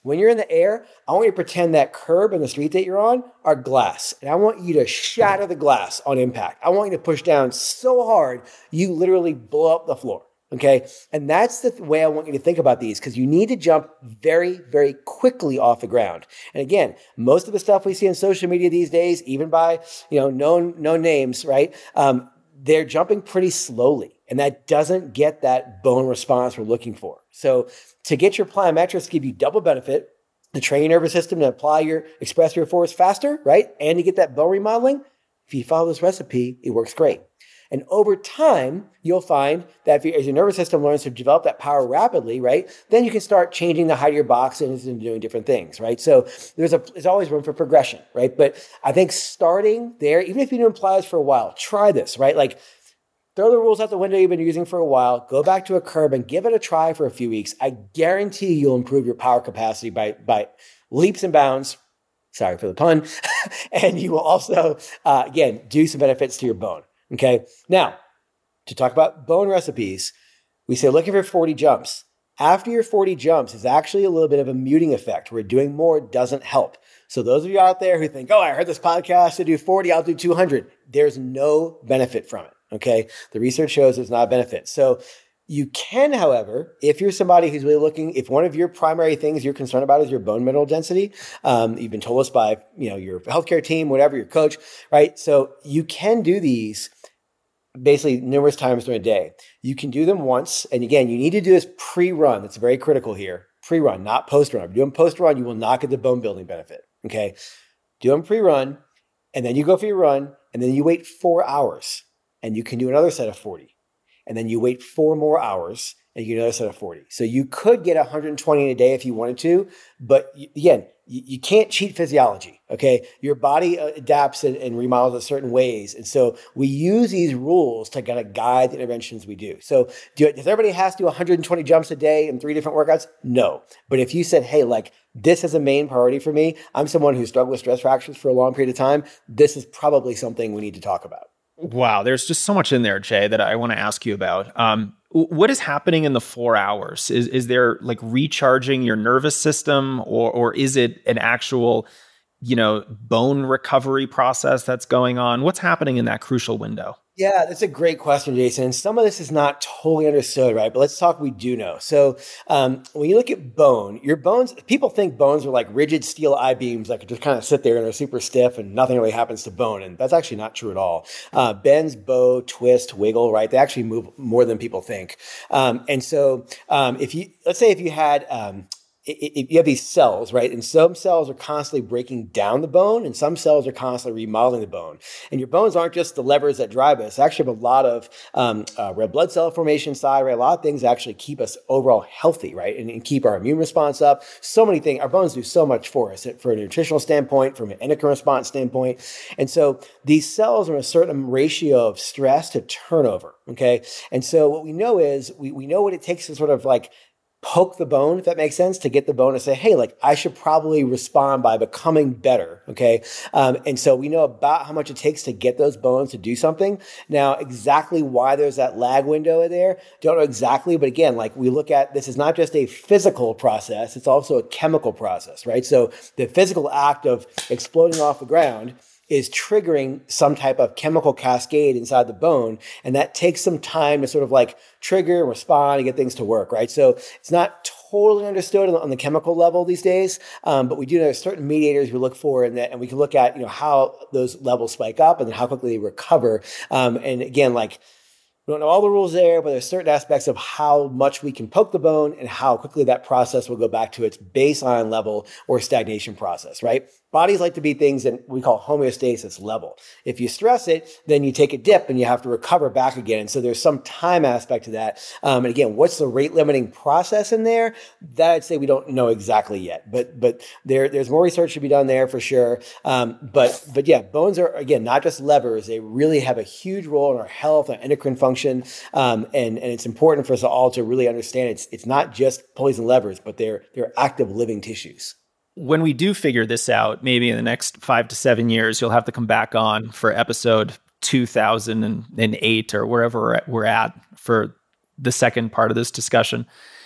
When you're in the air, I want you to pretend that curb and the street that you're on are glass. And I want you to shatter the glass on impact. I want you to push down so hard, you literally blow up the floor. Okay. And that's the way I want you to think about these, because you need to jump very, very quickly off the ground. And again, most of the stuff we see on social media these days, even by, you know, known, known names, right? Um, they're jumping pretty slowly, and that doesn't get that bone response we're looking for. So to get your plyometrics, give you double benefit, to train your nervous system to apply your, express your force faster, right? And to get that bone remodeling. If you follow this recipe, it works great. And over time, you'll find that if you, as your nervous system learns to develop that power rapidly, right, then you can start changing the height of your boxes and doing different things, right? So there's a there's always room for progression, right? But I think starting there, even if you've been doing plyos for a while, try this, right? Like throw the rules out the window you've been using for a while, go back to a curb and give it a try for a few weeks. I guarantee you'll improve your power capacity by, by leaps and bounds. Sorry for the pun. And you will also, uh, again, do some benefits to your bone. Okay. Now, to talk about bone recipes, we say looking for forty jumps. After your forty jumps is actually a little bit of a muting effect where doing more doesn't help. So those of you out there who think, oh, I heard this podcast to do forty, I'll do two hundred. There's no benefit from it. Okay. The research shows there's not a benefit. So you can, however, if you're somebody who's really looking, if one of your primary things you're concerned about is your bone mineral density, um, you've been told this by, you know, your healthcare team, whatever, your coach, right? So you can do these basically numerous times during a day. You can do them once. And again, you need to do this pre-run. That's very critical here. Pre-run, not post-run. If you're doing post-run, you will not get the bone building benefit. Okay. Do them pre-run, and then you go for your run, and then you wait four hours, and you can do another set of forty. And then you wait four more hours and you get another set of forty. So you could get one hundred twenty in a day if you wanted to, but again, you can't cheat physiology, okay? Your body adapts and, and remodels in certain ways. And so we use these rules to kind of guide the interventions we do. So do, does everybody has to do one hundred twenty jumps a day and three different workouts? No. But if you said, hey, like this is a main priority for me, I'm someone who struggled with stress fractures for a long period of time, this is probably something we need to talk about. Wow, there's just so much in there, Jay, that I want to ask you about. Um, what is happening in the four hours? Is is there like recharging your nervous system, or or is it an actual, you know, bone recovery process that's going on? What's happening in that crucial window? Yeah, that's a great question, Jason. Some of this is not totally understood, right? But let's talk we do know. So um, when you look at bone, your bones, people think bones are like rigid steel I-beams that could just kind of sit there and they're super stiff and nothing really happens to bone. And that's actually not true at all. Uh, bends, bow, twist, wiggle, right? They actually move more than people think. Um, and so um, if you, let's say if you had... Um, It, it, you have these cells, right? And some cells are constantly breaking down the bone and some cells are constantly remodeling the bone. And your bones aren't just the levers that drive us. They actually have a lot of um, uh, red blood cell formation inside, right? A lot of things that actually keep us overall healthy, right? And, and keep our immune response up. So many things. Our bones do so much for us from a nutritional standpoint, from an endocrine response standpoint. And so these cells are a certain ratio of stress to turnover, okay? And so what we know is we, we know what it takes to sort of like poke the bone, if that makes sense, to get the bone to say, hey, like I should probably respond by becoming better. Okay. Um, and so we know about how much it takes to get those bones to do something. Now, exactly why there's that lag window there, don't know exactly. But again, like we look at, this is not just a physical process, it's also a chemical process, right? So the physical act of exploding off the ground is triggering some type of chemical cascade inside the bone. And that takes some time to sort of like trigger and respond and get things to work, right? So it's not totally understood on the chemical level these days, um, but we do know there's certain mediators we look for in that, and we can look at, you know, how those levels spike up and then how quickly they recover. Um, and again, like, we don't know all the rules there, but there's certain aspects of how much we can poke the bone and how quickly that process will go back to its baseline level or stagnation process, right? Bodies like to be things that we call homeostasis level. If you stress it, then you take a dip and you have to recover back again. And so there's some time aspect to that. Um, and again, what's the rate limiting process in there? That I'd say we don't know exactly yet, but but there there's more research to be done there for sure. Um, but but yeah, bones are, again, not just levers. They really have a huge role in our health and endocrine function. Um, and, and it's important for us all to really understand it's it's not just pulleys and levers, but they're they're active living tissues. When we do figure this out, maybe in the next five to seven years, you'll have to come back on for episode two thousand eight or wherever we're at for the second part of this discussion.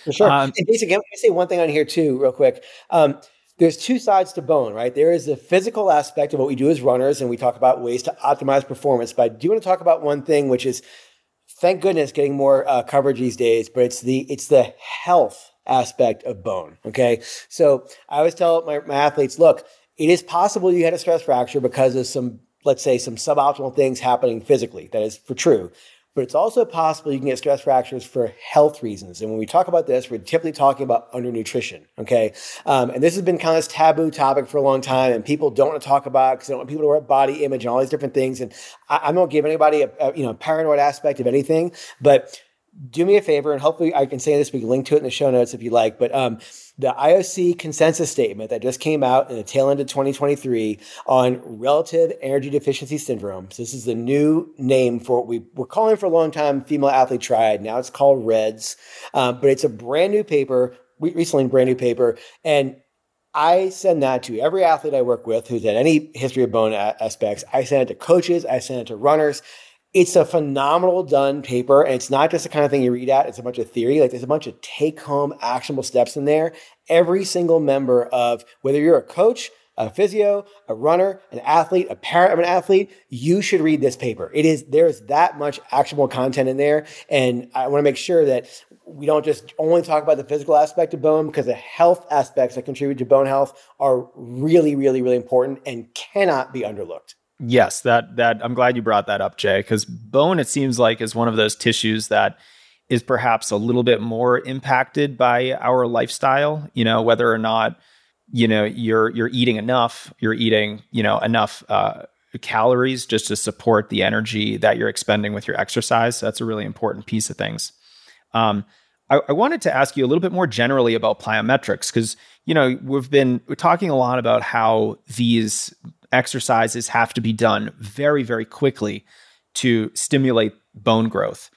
For sure. Um, and basically, let me say one thing on here too, real quick. Um, there's two sides to bone, right? There is the physical aspect of what we do as runners, and we talk about ways to optimize performance. But I do want to talk about one thing, which is, thank goodness, getting more uh, coverage these days. But it's the it's the health aspect of bone. Okay, so I always tell my, my athletes, look, it is possible you had a stress fracture because of some, let's say, some suboptimal things happening physically. That is for true. But it's also possible you can get stress fractures for health reasons. And when we talk about this, we're typically talking about undernutrition, okay? Um, and this has been kind of this taboo topic for a long time, and people don't want to talk about it because they don't want people to wear body image and all these different things. And I, I don't give anybody a, a you know paranoid aspect of anything, but do me a favor, and hopefully I can say this, we can link to it in the show notes if you like, but um, the I O C consensus statement that just came out in the tail end of twenty twenty-three on relative energy deficiency syndrome. So this is the new name for what we were calling for a long time, female athlete triad. Now it's called REDS, um, but it's a brand new paper, recently a brand new paper, and I send that to every athlete I work with who's had any history of bone a- aspects. I send it to coaches, I send it to runners. It's a phenomenal done paper, and it's not just the kind of thing you read at. It's a bunch of theory. Like, there's a bunch of take-home actionable steps in there. Every single member of, whether you're a coach, a physio, a runner, an athlete, a parent of an athlete, you should read this paper. It is, there's that much actionable content in there. And I want to make sure that we don't just only talk about the physical aspect of bone, because the health aspects that contribute to bone health are really, really, really important and cannot be underlooked. Yes, that that I'm glad you brought that up, Jay, because bone, it seems like, is one of those tissues that is perhaps a little bit more impacted by our lifestyle, you know, whether or not, you know, you're you're eating enough, you're eating, you know, enough uh, calories just to support the energy that you're expending with your exercise. So that's a really important piece of things. Um, I, I wanted to ask you a little bit more generally about plyometrics, because, you know, we've been we're talking a lot about how these exercises have to be done very, very quickly to stimulate bone growth.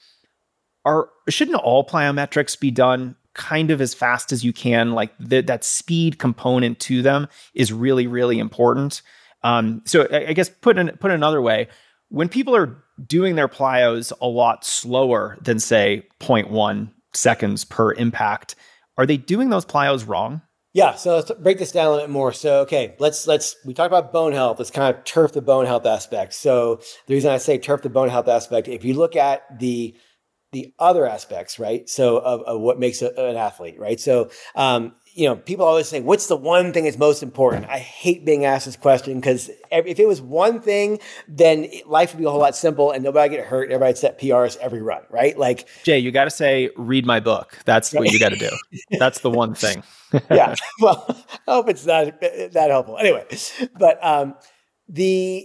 Are shouldn't all plyometrics be done kind of as fast as you can? Like the, that speed component to them is really, really important. Um, so I, I guess put in, put another way, when people are doing their plyos a lot slower than, say, zero point one seconds per impact, are they doing those plyos wrong? Yeah, so let's break this down a little bit more. So, okay, let's, let's, we talked about bone health. Let's kind of turf the bone health aspect. So the reason I say turf the bone health aspect, if you look at the, the other aspects, right? So of, of what makes a, an athlete, right? So, um, you know, people always say, what's the one thing that's most important? I hate being asked this question, because if it was one thing, then life would be a whole lot simple and nobody get hurt. Everybody set P Rs every run, right? Like, Jay, you got to say, read my book. That's what you got to do. That's the one thing. Yeah. Well, I hope it's not that helpful. Anyway, but um, the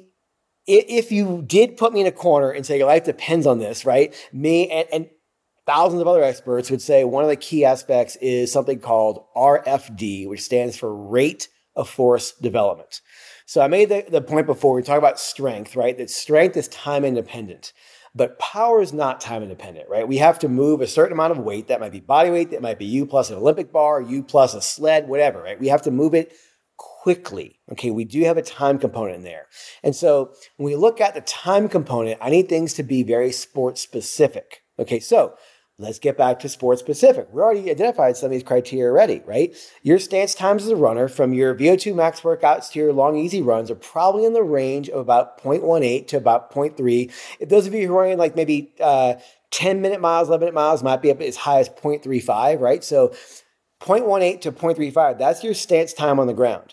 if you did put me in a corner and say your life depends on this, right? Me and, and thousands of other experts would say one of the key aspects is something called R F D, which stands for rate of force development. So I made the, the point before, we talk about strength, right? That strength is time independent. But power is not time independent, right? We have to move a certain amount of weight. That might be body weight. That might be you plus an Olympic bar, you plus a sled, whatever, right? We have to move it quickly. Okay, we do have a time component in there. And so when we look at the time component, I need things to be very sport specific. Okay, so let's get back to sport specific. We already identified some of these criteria already, right? Your stance times as a runner from your V O two max workouts to your long, easy runs are probably in the range of about zero point one eight to about zero point three. If those of you who are running like maybe uh, ten minute miles, eleven minute miles might be up as high as zero point three five, right? So zero point one eight to zero point three five, that's your stance time on the ground.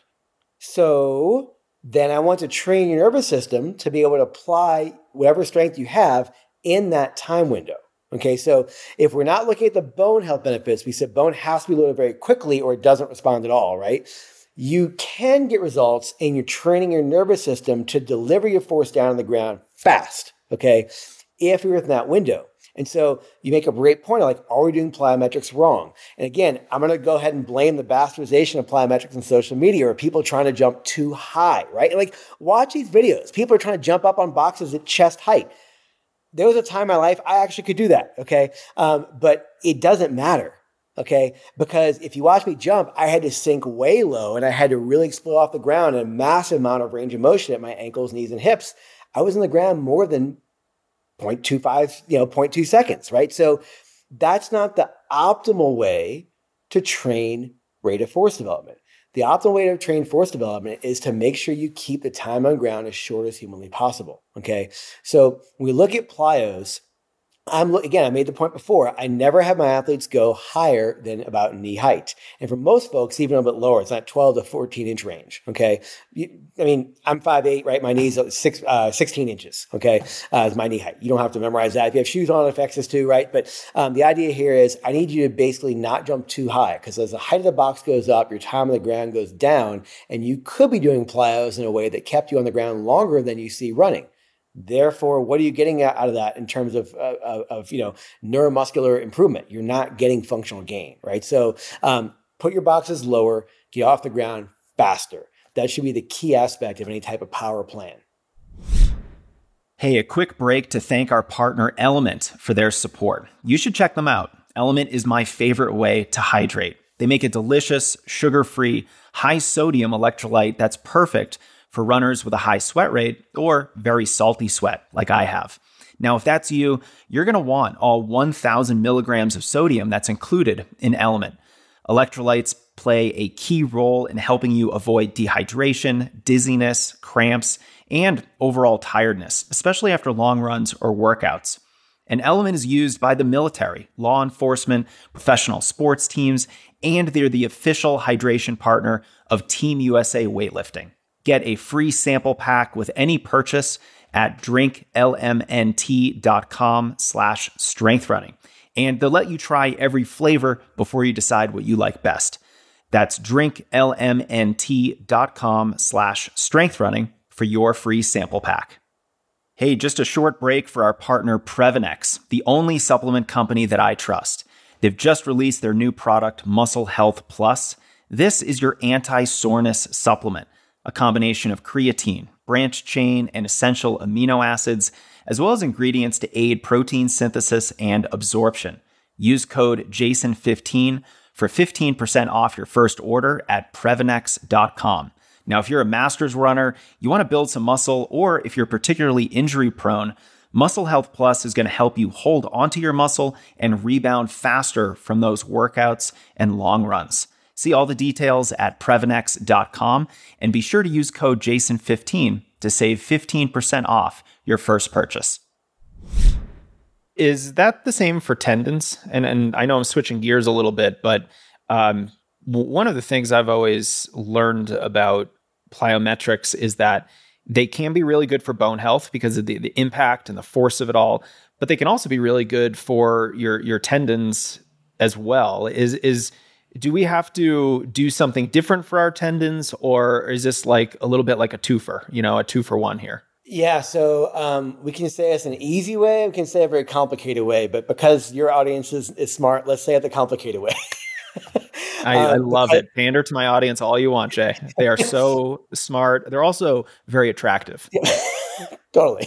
So then I want to train your nervous system to be able to apply whatever strength you have in that time window. Okay, so if we're not looking at the bone health benefits, we said bone has to be loaded very quickly or it doesn't respond at all, right? You can get results in your training your nervous system to deliver your force down on the ground fast, okay, if you're within that window. And so you make a great point of like, are we doing plyometrics wrong? And again, I'm going to go ahead and blame the bastardization of plyometrics on social media or people trying to jump too high, right? And like, watch these videos. People are trying to jump up on boxes at chest height. There was a time in my life I actually could do that, okay? Um, but it doesn't matter, okay? Because if you watch me jump, I had to sink way low and I had to really explode off the ground and a massive amount of range of motion at my ankles, knees, and hips. I was on the ground more than zero point two five, you know, zero point two seconds, right? So that's not the optimal way to train rate of force development. The optimal way to train force development is to make sure you keep the time on ground as short as humanly possible. Okay. So when we look at plyos, I'm again, I made the point before, I never have my athletes go higher than about knee height. And for most folks, even a bit lower, it's not twelve to fourteen inch range. Okay. You, I mean, I'm five eight, right? My knees are six, uh, sixteen inches. Okay. Uh, is my knee height. You don't have to memorize that. If you have shoes on, it affects this too, right? But, um, the idea here is I need you to basically not jump too high, because as the height of the box goes up, your time on the ground goes down, and you could be doing plyos in a way that kept you on the ground longer than you see running. Therefore, what are you getting out of that in terms of, uh, of, of, you know, neuromuscular improvement? You're not getting functional gain, right? So um, put your boxes lower, get off the ground faster. That should be the key aspect of any type of power plan. Hey, a quick break to thank our partner Element for their support. You should check them out. Element is my favorite way to hydrate. They make a delicious, sugar-free, high-sodium electrolyte that's perfect for runners with a high sweat rate or very salty sweat like I have. Now, if that's you, you're going to want all one thousand milligrams of sodium that's included in Element. Electrolytes play a key role in helping you avoid dehydration, dizziness, cramps, and overall tiredness, especially after long runs or workouts. And Element is used by the military, law enforcement, professional sports teams, and they're the official hydration partner of Team U S A Weightlifting. Get a free sample pack with any purchase at drinklmnt.com slash strengthrunning. And they'll let you try every flavor before you decide what you like best. That's drinklmnt.com slash strengthrunning for your free sample pack. Hey, just a short break for our partner Previnex, the only supplement company that I trust. They've just released their new product, Muscle Health Plus. This is your anti-soreness supplement, a combination of creatine, branched chain, and essential amino acids, as well as ingredients to aid protein synthesis and absorption. Use code Jason fifteen for fifteen percent off your first order at Previnex dot com. Now, if you're a master's runner, you want to build some muscle, or if you're particularly injury prone, Muscle Health Plus is going to help you hold onto your muscle and rebound faster from those workouts and long runs. See all the details at Previnex dot com and be sure to use code Jason fifteen to save fifteen percent off your first purchase. Is that the same for tendons? And and I know I'm switching gears a little bit, but um, one of the things I've always learned about plyometrics is that they can be really good for bone health because of the, the impact and the force of it all, but they can also be really good for your your tendons as well. Is is Do we have to do something different for our tendons, or is this like a little bit like a twofer, you know, a two for one here? Yeah, so um, we can say it's an easy way, we can say a very complicated way, but because your audience is, is smart, let's say it the complicated way. I, um, I love I, it. Pander to my audience all you want, Jay. They are so smart. They're also very attractive. Yeah, totally.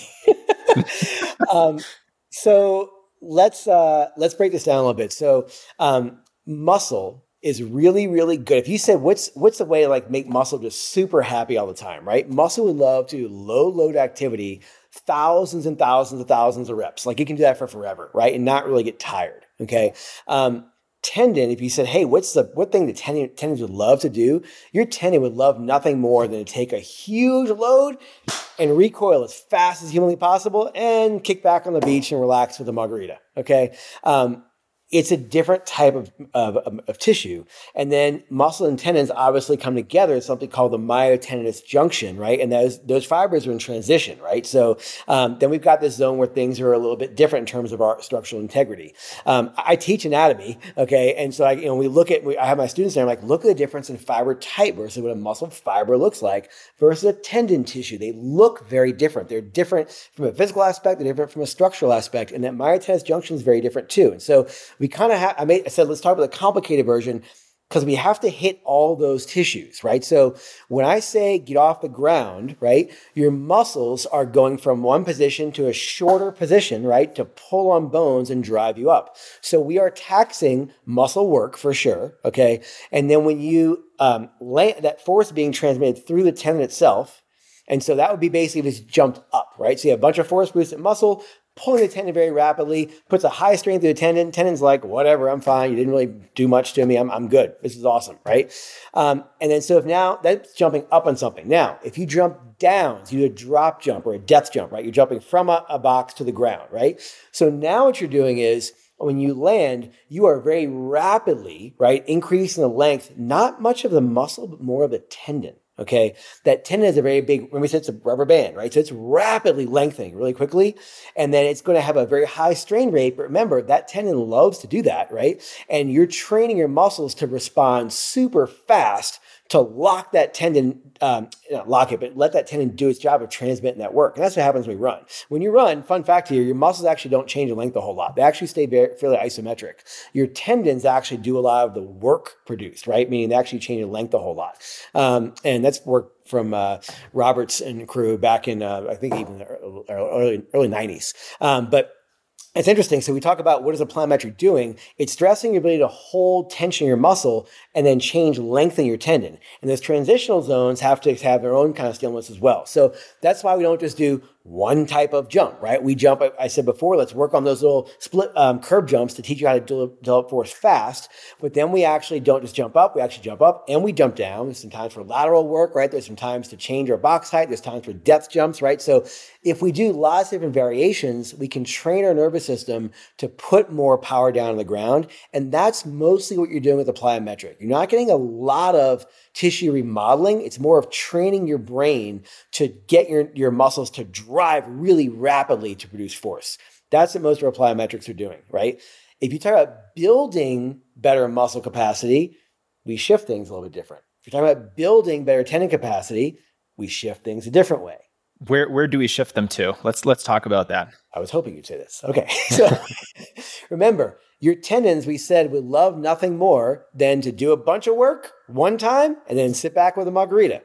um, so let's uh, let's break this down a little bit. So um, muscle is really, really good. If you said, what's what's the way to like make muscle just super happy all the time, right? Muscle would love to do low load activity, thousands and thousands and thousands of reps. Like you can do that for forever, right? And not really get tired, okay? Um, tendon, if you said, hey, what's the what thing that tendon, tendons would love to do? Your tendon would love nothing more than to take a huge load and recoil as fast as humanly possible and kick back on the beach and relax with a margarita, okay? Um, It's a different type of, of, of tissue. And then muscle and tendons obviously come together in something called the myotendinous junction, right? And those, those fibers are in transition, right? So um, then we've got this zone where things are a little bit different in terms of our structural integrity. Um, I teach anatomy, okay? And so I, you know, we look at, we, I have my students there, I'm like, look at the difference in fiber type versus what a muscle fiber looks like versus a tendon tissue. They look very different. They're different from a physical aspect, they're different from a structural aspect. And that myotendinous junction is very different too. And so we kind of have, I, made, I said, let's talk about the complicated version because we have to hit all those tissues, right? So when I say get off the ground, right, your muscles are going from one position to a shorter position, right, to pull on bones and drive you up. So we are taxing muscle work for sure, okay? And then when you, um, land, that force being transmitted through the tendon itself, and so that would be basically just jumped up, right? So you have a bunch of force boosted muscle, pulling the tendon very rapidly, puts a high strain through the tendon. Tendon's like, whatever, I'm fine. You didn't really do much to me. I'm, I'm good. This is awesome, right? Um, and then so if now that's jumping up on something. Now, if you jump down, so you do a drop jump or a depth jump, right? You're jumping from a, a box to the ground, right? So now what you're doing is when you land, you are very rapidly, right, increasing the length, not much of the muscle, but more of the tendon. Okay. That tendon is a very big, remember we said it's a rubber band, right? So it's rapidly lengthening really quickly. And then it's going to have a very high strain rate. But remember, that tendon loves to do that, right? And you're training your muscles to respond super fast to lock that tendon, um, not lock it, but let that tendon do its job of transmitting that work. And that's what happens when we run. When you run, fun fact here, your muscles actually don't change in length a whole lot. They actually stay very, fairly isometric. Your tendons actually do a lot of the work produced, right? Meaning they actually change in length a whole lot. Um, and that's work from uh, Roberts and crew back in, uh, I think even the early, early nineties. Um, but it's interesting. So we talk about what is a plyometric doing? It's stressing your ability to hold tension in your muscle and then change length in your tendon. And those transitional zones have to have their own kind of stimulus as well. So that's why we don't just do one type of jump, right? We jump, I said before, let's work on those little split um, curb jumps to teach you how to de- develop force fast. But then we actually don't just jump up, we actually jump up and we jump down. There's some times for lateral work, right? There's some times to change our box height. There's times for depth jumps, right? So if we do lots of different variations, we can train our nervous system to put more power down on the ground. And that's mostly what you're doing with the plyometric. You're not getting a lot of tissue remodeling. It's more of training your brain to get your, your muscles to drive really rapidly to produce force. That's what most of our plyometrics are doing, right? If you talk about building better muscle capacity, we shift things a little bit different. If you're talking about building better tendon capacity, we shift things a different way. Where where do we shift them to? Let's let's talk about that. I was hoping you'd say this. Okay. So remember, your tendons, we said, would love nothing more than to do a bunch of work one time and then sit back with a margarita.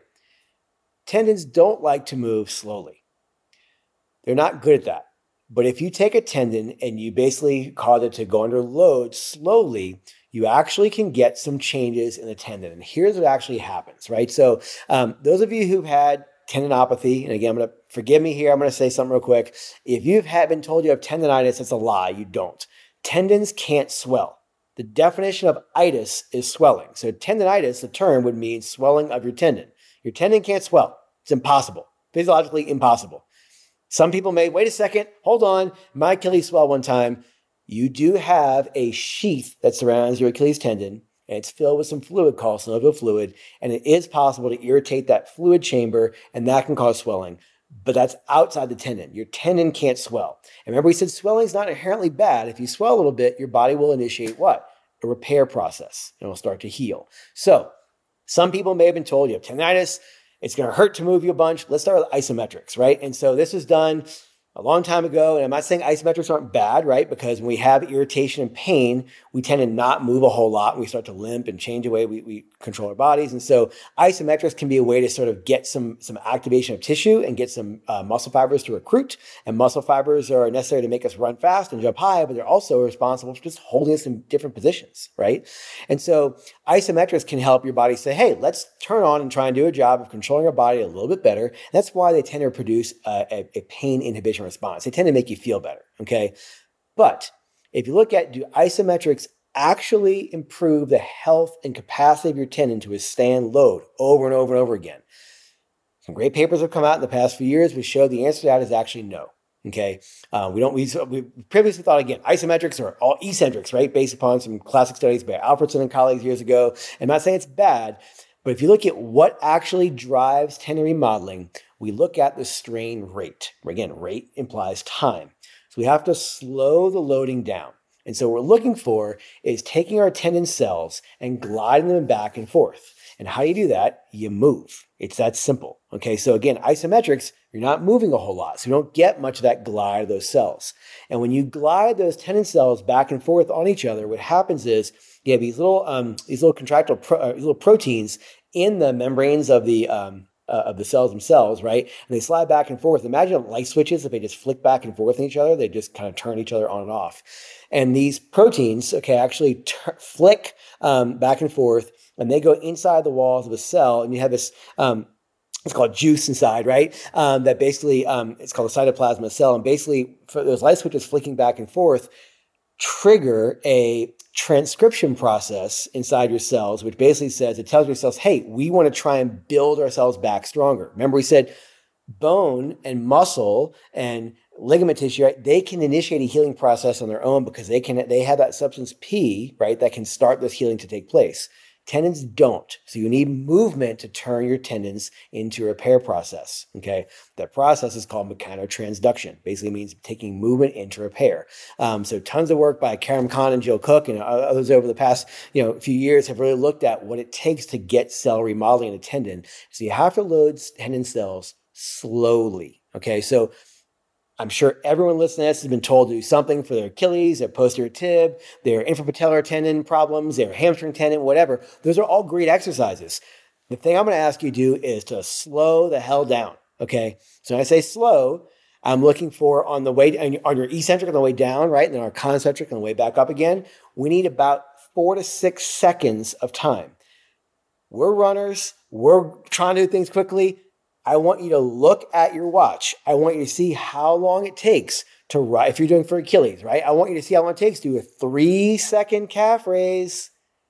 Tendons don't like to move slowly. They're not good at that. But if you take a tendon and you basically cause it to go under load slowly, you actually can get some changes in the tendon. And here's what actually happens, right? So um, those of you who've had tendinopathy, and again, I'm going to forgive me here. I'm going to say something real quick. If you've had, been told you have tendonitis, that's a lie. You don't. Tendons can't swell. The definition of itis is swelling. So tendonitis, the term would mean swelling of your tendon. Your tendon can't swell. It's impossible. Physiologically impossible. Some people may, wait a second, hold on. My Achilles swelled one time. You do have a sheath that surrounds your Achilles tendon, and it's filled with some fluid called synovial fluid, and it is possible to irritate that fluid chamber, and that can cause swelling. But that's outside the tendon. Your tendon can't swell. And remember, we said swelling is not inherently bad. If you swell a little bit, your body will initiate what? A repair process, and it will start to heal. So some people may have been told you have tendinitis. It's going to hurt to move you a bunch. Let's start with isometrics, right? And so this was done a long time ago, and I'm not saying isometrics aren't bad, right? Because when we have irritation and pain, we tend to not move a whole lot. We start to limp and change the way we, we control our bodies. And so isometrics can be a way to sort of get some, some activation of tissue and get some uh, muscle fibers to recruit. And muscle fibers are necessary to make us run fast and jump high, but they're also responsible for just holding us in different positions, right? And so isometrics can help your body say, hey, let's turn on and try and do a job of controlling our body a little bit better. And that's why they tend to produce a, a, a pain inhibition response. They tend to make you feel better, okay? But if you look at, do isometrics actually improve the health and capacity of your tendon to withstand load over and over and over again? Some great papers have come out in the past few years which show the answer to that is actually no, okay? Uh, we don't, we, we previously thought, again, isometrics are all eccentrics, right? Based upon some classic studies by Alfredson and colleagues years ago. I'm not saying it's bad, but if you look at what actually drives tendon remodeling, we look at the strain rate. Again, rate implies time. So we have to slow the loading down. And so what we're looking for is taking our tendon cells and gliding them back and forth. And how do you do that? You move. It's that simple. Okay, so again, isometrics, you're not moving a whole lot. So you don't get much of that glide of those cells. And when you glide those tendon cells back and forth on each other, what happens is you have these little, um, these little contractile, pro- uh, these little proteins in the membranes of the um, uh, of the cells themselves, right? And they slide back and forth. Imagine light switches, if they just flick back and forth in each other, they just kind of turn each other on and off. And these proteins, okay, actually t- flick um, back and forth, and they go inside the walls of a cell, and you have this um, it's called juice inside, right? Um, that basically, um, it's called a cytoplasm of cell. And basically, for those light switches flicking back and forth, trigger a transcription process inside your cells, which basically says, it tells your cells, hey, we want to try and build ourselves back stronger. Remember we said bone and muscle and ligament tissue, right? They can initiate a healing process on their own because they can, they have that substance P, right? That can start this healing to take place. Tendons don't. So you need movement to turn your tendons into a repair process. Okay. That process is called mechanotransduction. Basically means taking movement into repair. Um, so tons of work by Karim Khan and Joe Cook and others over the past, you know, few years have really looked at what it takes to get cell remodeling in a tendon. So you have to load tendon cells slowly. Okay. So I'm sure everyone listening to this has been told to do something for their Achilles, their posterior tib, their infrapatellar tendon problems, their hamstring tendon, whatever. Those are all great exercises. The thing I'm going to ask you to do is to slow the hell down, okay? So when I say slow, I'm looking for on the way, on your eccentric on the way down, right? And then our concentric on the way back up again. We need about four to six seconds of time. We're runners. We're trying to do things quickly. I want you to look at your watch. I want you to see how long it takes to ride. If you're doing for Achilles, right? I want you to see how long it takes to do a three second calf raise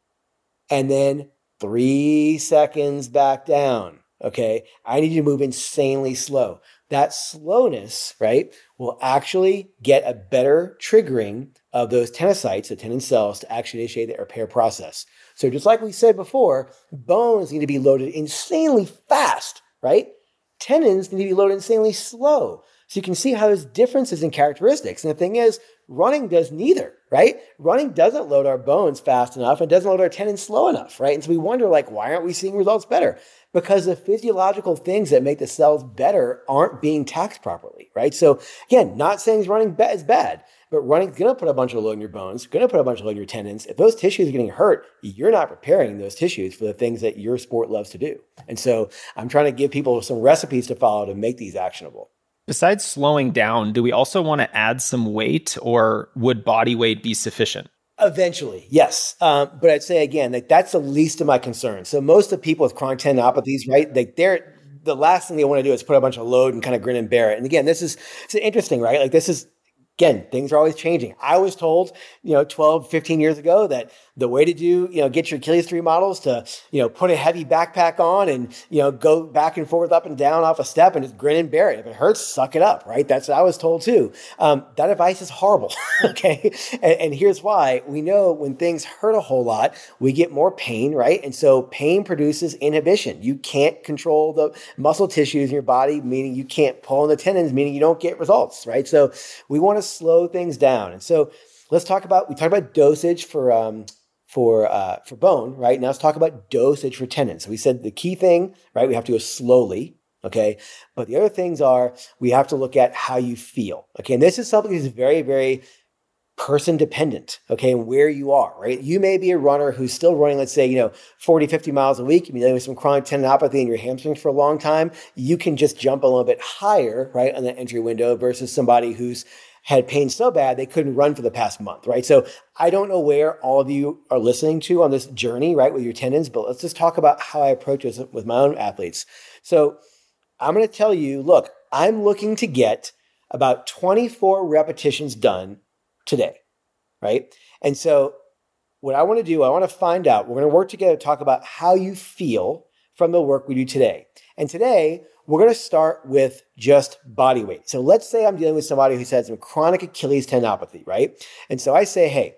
and then three seconds back down. Okay. I need you to move insanely slow. That slowness, right, will actually get a better triggering of those tenocytes, the tendon cells, to actually initiate the repair process. So just like we said before, bones need to be loaded insanely fast, right? Tendons need to be loaded insanely slow. So you can see how there's differences in characteristics. And the thing is, running does neither, right? Running doesn't load our bones fast enough and doesn't load our tendons slow enough, right? And so we wonder, like, why aren't we seeing results better? Because the physiological things that make the cells better aren't being taxed properly, right? So again, not saying running is bad, but running's going to put a bunch of load in your bones, going to put a bunch of load in your tendons. If those tissues are getting hurt, you're not preparing those tissues for the things that your sport loves to do. And so I'm trying to give people some recipes to follow to make these actionable. Besides slowing down, do we also want to add some weight, or would body weight be sufficient? Eventually, yes. Um, but I'd say again, like that's the least of my concerns. So most of the people with chronic tendinopathies, right, like they're, the last thing they want to do is put a bunch of load and kind of grin and bear it. And again, this is it's interesting, right? Like this is, again, things are always changing. I was told, you know, twelve, fifteen years ago that the way to do, you know, get your Achilles three models to, you know, put a heavy backpack on and, you know, go back and forth, up and down off a step and just grin and bear it. If it hurts, suck it up, right? That's what I was told too. Um, that advice is horrible, okay? And, and here's why. We know when things hurt a whole lot, we get more pain, right? And so pain produces inhibition. You can't control the muscle tissues in your body, meaning you can't pull on the tendons, meaning you don't get results, right? So we want to slow things down. And so let's talk about, we talked about dosage for, um, for, uh, for bone, right? Now let's talk about dosage for tendons. So we said the key thing, right? We have to go slowly. Okay. But the other things are, we have to look at how you feel. Okay. And this is something that's very, very person dependent. Okay. And where you are, right? You may be a runner who's still running, let's say, you know, forty, fifty miles a week. You may be dealing with some chronic tendinopathy in your hamstrings for a long time. You can just jump a little bit higher, right, on the entry window versus somebody who's had pain so bad they couldn't run for the past month, right? So I don't know where all of you are listening to on this journey, right, with your tendons, but let's just talk about how I approach this with my own athletes. So I'm going to tell you, look, I'm looking to get about twenty-four repetitions done today, right? And so what I want to do, I want to find out, we're going to work together to talk about how you feel from the work we do today. And today, we're going to start with just body weight. So let's say I'm dealing with somebody who's had some chronic Achilles tendinopathy, right? And so I say, hey,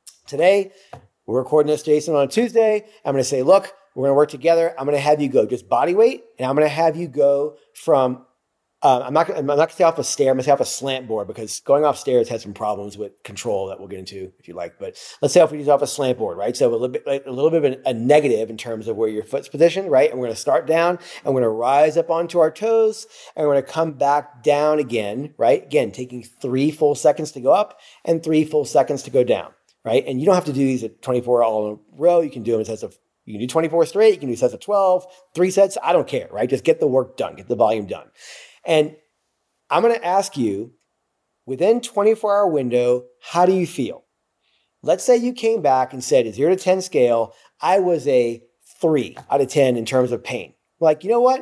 today we're recording this, Jason, on a Tuesday. I'm going to say, look, we're going to work together. I'm going to have you go just body weight, and I'm going to have you go from, uh, I'm not I'm not going to say off a stair. I'm going to say off a slant board because going off stairs has some problems with control that we'll get into if you like. But let's say if we use off a slant board, right? So a little bit, a little bit of a negative in terms of where your foot's positioned, right? And we're going to start down and we're going to rise up onto our toes and we're going to come back down again, right? Again, taking three full seconds to go up and three full seconds to go down, right? And you don't have to do these at twenty-four all in a row. You can do them in sets of, you can do twenty-four straight. You can do sets of twelve, three sets. I don't care, right? Just get the work done, get the volume done. And I'm going to ask you, within twenty-four hour window, how do you feel? Let's say you came back and said, a zero to ten scale, I was a three out of ten in terms of pain. Like, you know what?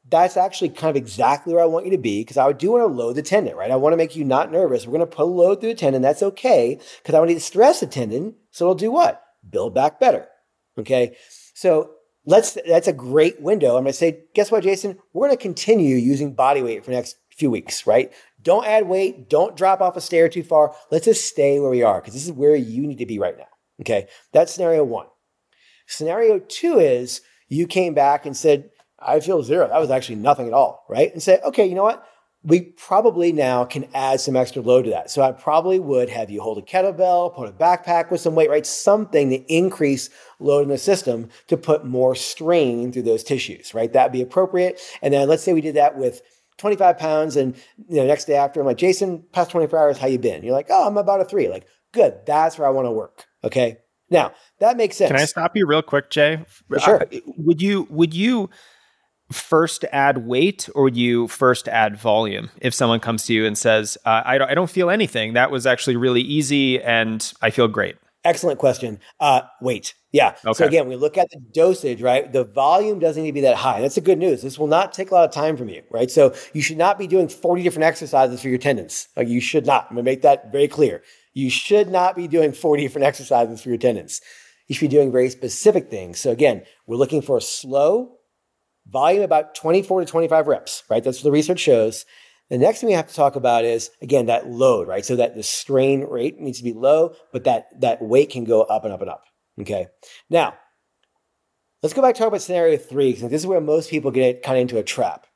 that's actually kind of exactly where I want you to be, because I do want to load the tendon, right? I want to make you not nervous. We're going to put a load through the tendon. That's okay, because I want you to stress the tendon. So it'll do what? Build back better. Okay. So let's, that's a great window. I'm going to say, guess what, Jason? We're going to continue using body weight for the next few weeks, right? Don't add weight. Don't drop off a stair too far. Let's just stay where we are, because this is where you need to be right now. Okay. That's scenario one. Scenario two is you came back and said, I feel zero. That was actually nothing at all, right? And say, okay, you know what? We probably now can add some extra load to that. So I probably would have you hold a kettlebell, put a backpack with some weight, right? Something to increase load in the system to put more strain through those tissues, right? That'd be appropriate. And then let's say we did that with twenty-five pounds, and you know, next day after, I'm like, Jason, past twenty-four hours, how you been? You're like, oh, I'm about a three. Like, good. That's where I want to work. Okay. Now that makes sense. Can I stop you real quick, Jay? For sure. Uh, would you, would you first add weight, or would you first add volume? If someone comes to you and says, uh, I don't, I don't feel anything, that was actually really easy and I feel great. Excellent question. Uh, weight. Yeah. Okay. So again, we look at the dosage, right? The volume doesn't need to be that high. That's the good news. This will not take a lot of time from you, right? So you should not be doing forty different exercises for your tendons. Like, you should not. I'm going to make that very clear. You should not be doing forty different exercises for your tendons. You should be doing very specific things. So again, we're looking for a slow volume, about twenty-four to twenty-five reps, right? That's what the research shows. The next thing we have to talk about is, again, that load, right? So that the strain rate needs to be low, but that, that weight can go up and up and up. Okay. Now, let's go back to talk about scenario three, because this is where most people get kind of into a trap.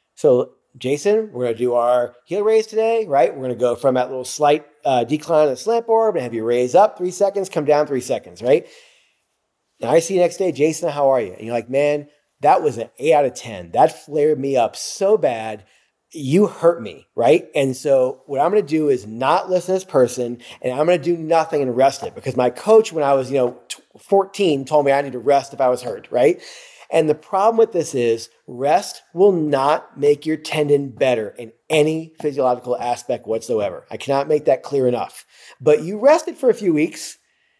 So Jason, we're going to do our heel raise today, right? We're going to go from that little slight uh, decline on the slant board and have you raise up three seconds, come down three seconds, right? Now I see you next day, Jason, how are you? And you're like, man, that was an eight out of ten. That flared me up so bad. You hurt me, right? And so what I'm going to do is not listen to this person, and I'm going to do nothing and rest it, because my coach, when I was, you know, fourteen, told me I need to rest if I was hurt, right? And the problem with this is rest will not make your tendon better in any physiological aspect whatsoever. I cannot make that clear enough. But you rested for a few weeks,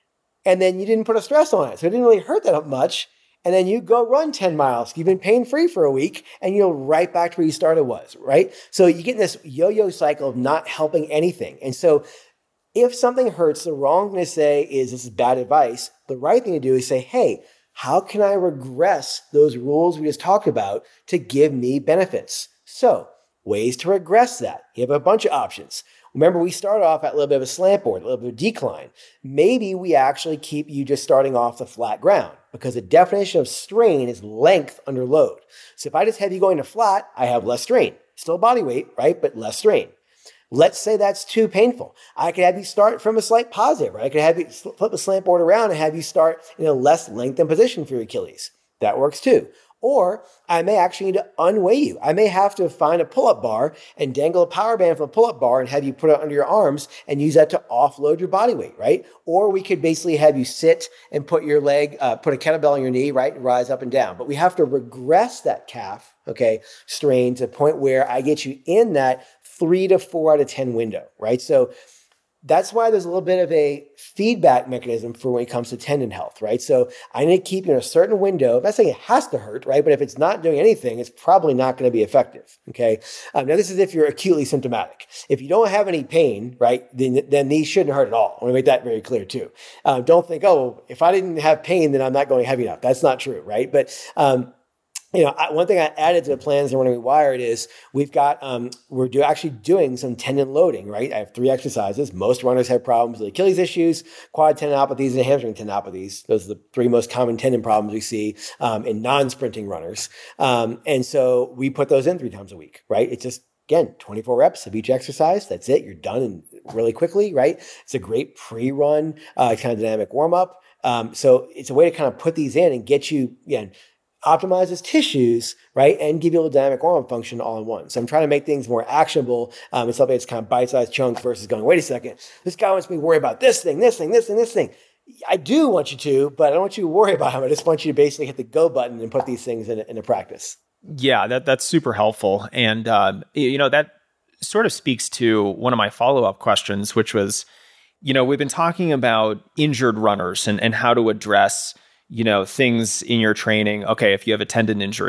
and then you didn't put a stress on it. So it didn't really hurt that much. And then you go run ten miles. You've been pain-free for a week, and you're right back to where you started was, right? So you get in this yo-yo cycle of not helping anything. And so if something hurts, the wrong thing to say is this is bad advice. The right thing to do is say, hey, how can I regress those rules we just talked about to give me benefits? So ways to regress that. You have a bunch of options. Remember, we start off at a little bit of a slant board, a little bit of decline. Maybe we actually keep you just starting off the flat ground, because the definition of strain is length under load. So if I just have you going to flat, I have less strain. Still body weight, right? But less strain. Let's say that's too painful. I could have you start from a slight positive, right? I could have you flip the slant board around and have you start in a less lengthened position for your Achilles. That works too. Or I may actually need to unweigh you. I may have to find a pull-up bar and dangle a power band from a pull-up bar and have you put it under your arms and use that to offload your body weight, right? Or we could basically have you sit and put your leg, uh, put a kettlebell on your knee, right? And rise up and down. But we have to regress that calf, okay, strain to the point where I get you in that three to four out of ten window, right? So that's why there's a little bit of a feedback mechanism for when it comes to tendon health, right? So I need to keep you in a certain window. I'm not saying it has to hurt, right? But if it's not doing anything, it's probably not going to be effective, okay? Um, now, this is if you're acutely symptomatic. If you don't have any pain, right, then, then these shouldn't hurt at all. I want to make that very clear too. Um, don't think, oh, if I didn't have pain, then I'm not going heavy enough. That's not true, right? But um, you know, I, one thing I added to the plans that we're going to be wired is we've got, um, we're do, actually doing some tendon loading, right? I have three exercises. Most runners have problems with Achilles issues, quad tendinopathies, and hamstring tendinopathies. Those are the three most common tendon problems we see um, in non-sprinting runners. Um, and so we put those in three times a week, right? It's just, again, twenty-four reps of each exercise. That's it. You're done and really quickly, right? It's a great pre-run uh, kind of dynamic warm-up. Um, so it's a way to kind of put these in and get you, again, optimizes tissues, right? And give you a dynamic warm-up function all in one. So I'm trying to make things more actionable. Um, it's something that's kind of bite-sized chunks versus going, wait a second, this guy wants me to worry about this thing, this thing, this thing, this thing. I do want you to, but I don't want you to worry about them. I just want you to basically hit the go button and put these things into, into practice. Yeah, that that's super helpful. And, um, you know, that sort of speaks to one of my follow-up questions, which was, you know, we've been talking about injured runners and, and how to address, you know, things in your training. Okay, if you have a tendon injury,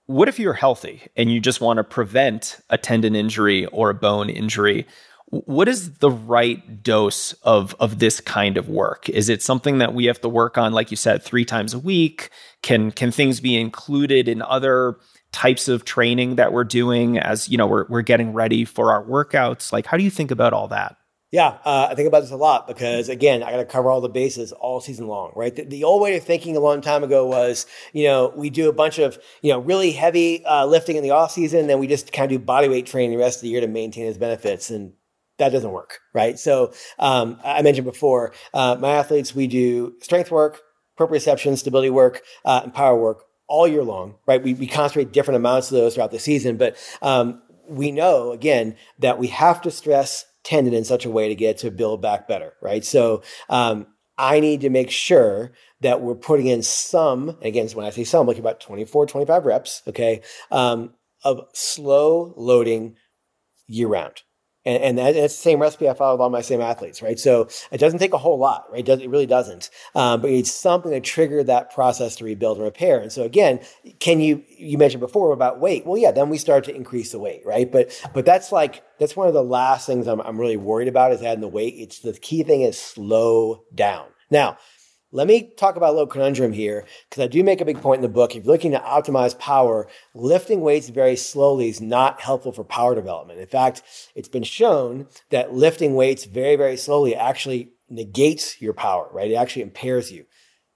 what if you're healthy and you just want to prevent a tendon injury or a bone injury? What is the right dose of, of this kind of work? Is it something that we have to work on, like you said, three times a week? Can can things be included in other types of training that we're doing as, you know, we're we're getting ready for our workouts? Like, how do you think about all that? Yeah, uh, I think about this a lot because, again, I got to cover all the bases all season long, right? The, the old way of thinking a long time ago was, you know, we do a bunch of, you know, really heavy uh, lifting in the off season, then we just kind of do body weight training the rest of the year to maintain its benefits. And that doesn't work, right? So um, I mentioned before, uh, my athletes, we do strength work, proprioception, stability work, uh, and power work all year long, right? We, we concentrate different amounts of those throughout the season, but um, we know, again, that we have to stress tendon in such a way to get to build back better, right? So um, I need to make sure that we're putting in some, and again, when I say some, I'm looking about twenty-four, twenty-five reps, okay, um, of slow loading year round. And, and that, that's the same recipe I follow with all my same athletes, right? So it doesn't take a whole lot, right? It, does, it really doesn't. Um, but you need something to trigger that process to rebuild and repair. And so again, can you, you mentioned before about weight. Well, yeah, then we start to increase the weight, right? But but that's like, that's one of the last things I'm, I'm really worried about is adding the weight. It's the key thing is slow down. Now, let me talk about a little conundrum here, because I do make a big point in the book. If you're looking to optimize power, lifting weights very slowly is not helpful for power development. In fact, it's been shown that lifting weights very, very slowly actually negates your power, right? It actually impairs you.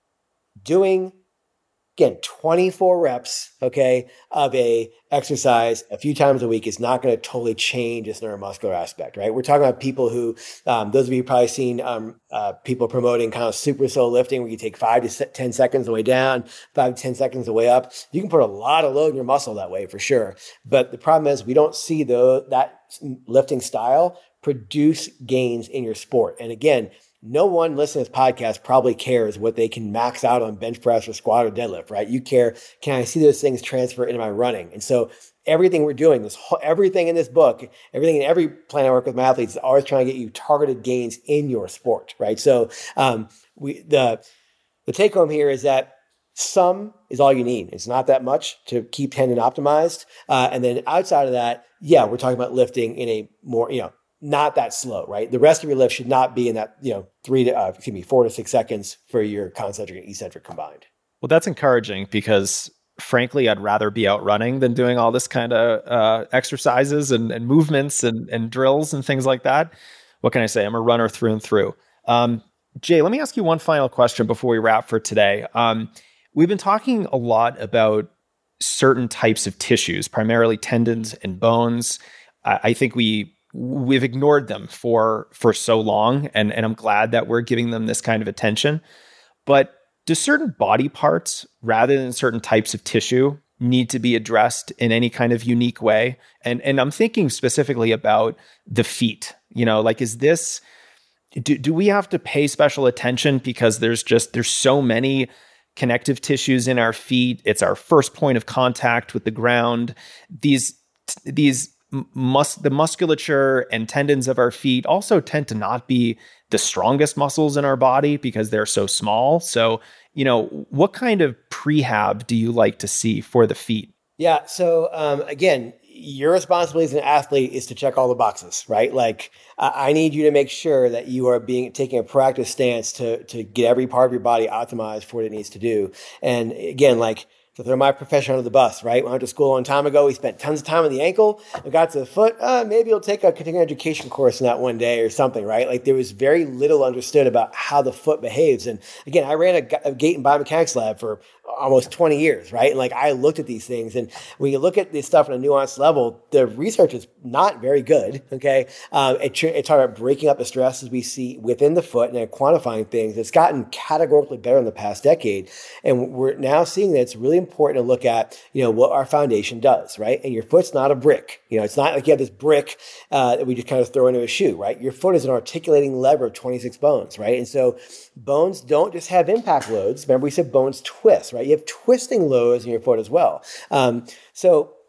Doing, again, twenty-four reps, okay, of a exercise a few times a week is not going to totally change this neuromuscular aspect, right? We're talking about people who, um, those of you who've probably seen um, uh, people promoting kind of super slow lifting where you take five to ten seconds the way down, five to ten seconds the way up. You can put a lot of load in your muscle that way for sure. But the problem is we don't see the, that lifting style produce gains in your sport. And again, no one listening to this podcast probably cares what they can max out on bench press or squat or deadlift, right? You care, can I see those things transfer into my running? And so everything we're doing, this whole, everything in this book, everything in every plan I work with my athletes is always trying to get you targeted gains in your sport, right? So um, we the the take home here is that some is all you need. It's not that much to keep tendon optimized. Uh, and then outside of that, yeah, we're talking about lifting in a more, you know, not that slow, right? The rest of your lift should not be in that, you know, three to, uh, excuse me, four to six seconds for your concentric and eccentric combined. Well, that's encouraging because frankly, I'd rather be out running than doing all this kind of uh, exercises and, and movements and, and drills and things like that. What can I say? I'm a runner through and through. Um, Jay, let me ask you one final question before we wrap for today. Um, we've been talking a lot about certain types of tissues, primarily tendons and bones. I, I think we we've ignored them for for so long, and, and I'm glad that we're giving them this kind of attention. But do certain body parts, rather than certain types of tissue, need to be addressed in any kind of unique way? And and I'm thinking specifically about the feet. You know, like, is this, do, do we have to pay special attention because there's just, there's so many connective tissues in our feet? It's our first point of contact with the ground. These, these mus- the musculature and tendons of our feet also tend to not be the strongest muscles in our body because they're so small. So, you know, what kind of prehab do you like to see for the feet? Yeah. So um, again, your responsibility as an athlete is to check all the boxes, right? Like uh, I need you to make sure that you are being taking a proactive stance to to get every part of your body optimized for what it needs to do. And again, like, to throw my profession under the bus, right? When I went to school a long time ago, we spent tons of time on the ankle and got to the foot. Uh, maybe you'll take a continuing education course in that one day or something, right? Like there was very little understood about how the foot behaves. And again, I ran a, a gait and biomechanics lab for almost twenty years, right? And like I looked at these things, and when you look at this stuff on a nuanced level, the research is not very good, okay? Um, it, it talks about breaking up the stresses we see within the foot and then quantifying things. It's gotten categorically better in the past decade. And we're now seeing that it's really important to look at, you know, what our foundation does, right? And your foot's not a brick. You know, it's not like you have this brick uh, that we just kind of throw into a shoe, right? Your foot is an articulating lever of twenty-six bones, right? And so bones don't just have impact loads. Remember, we said bones twist, right? You have twisting loads in your foot as well. Um, so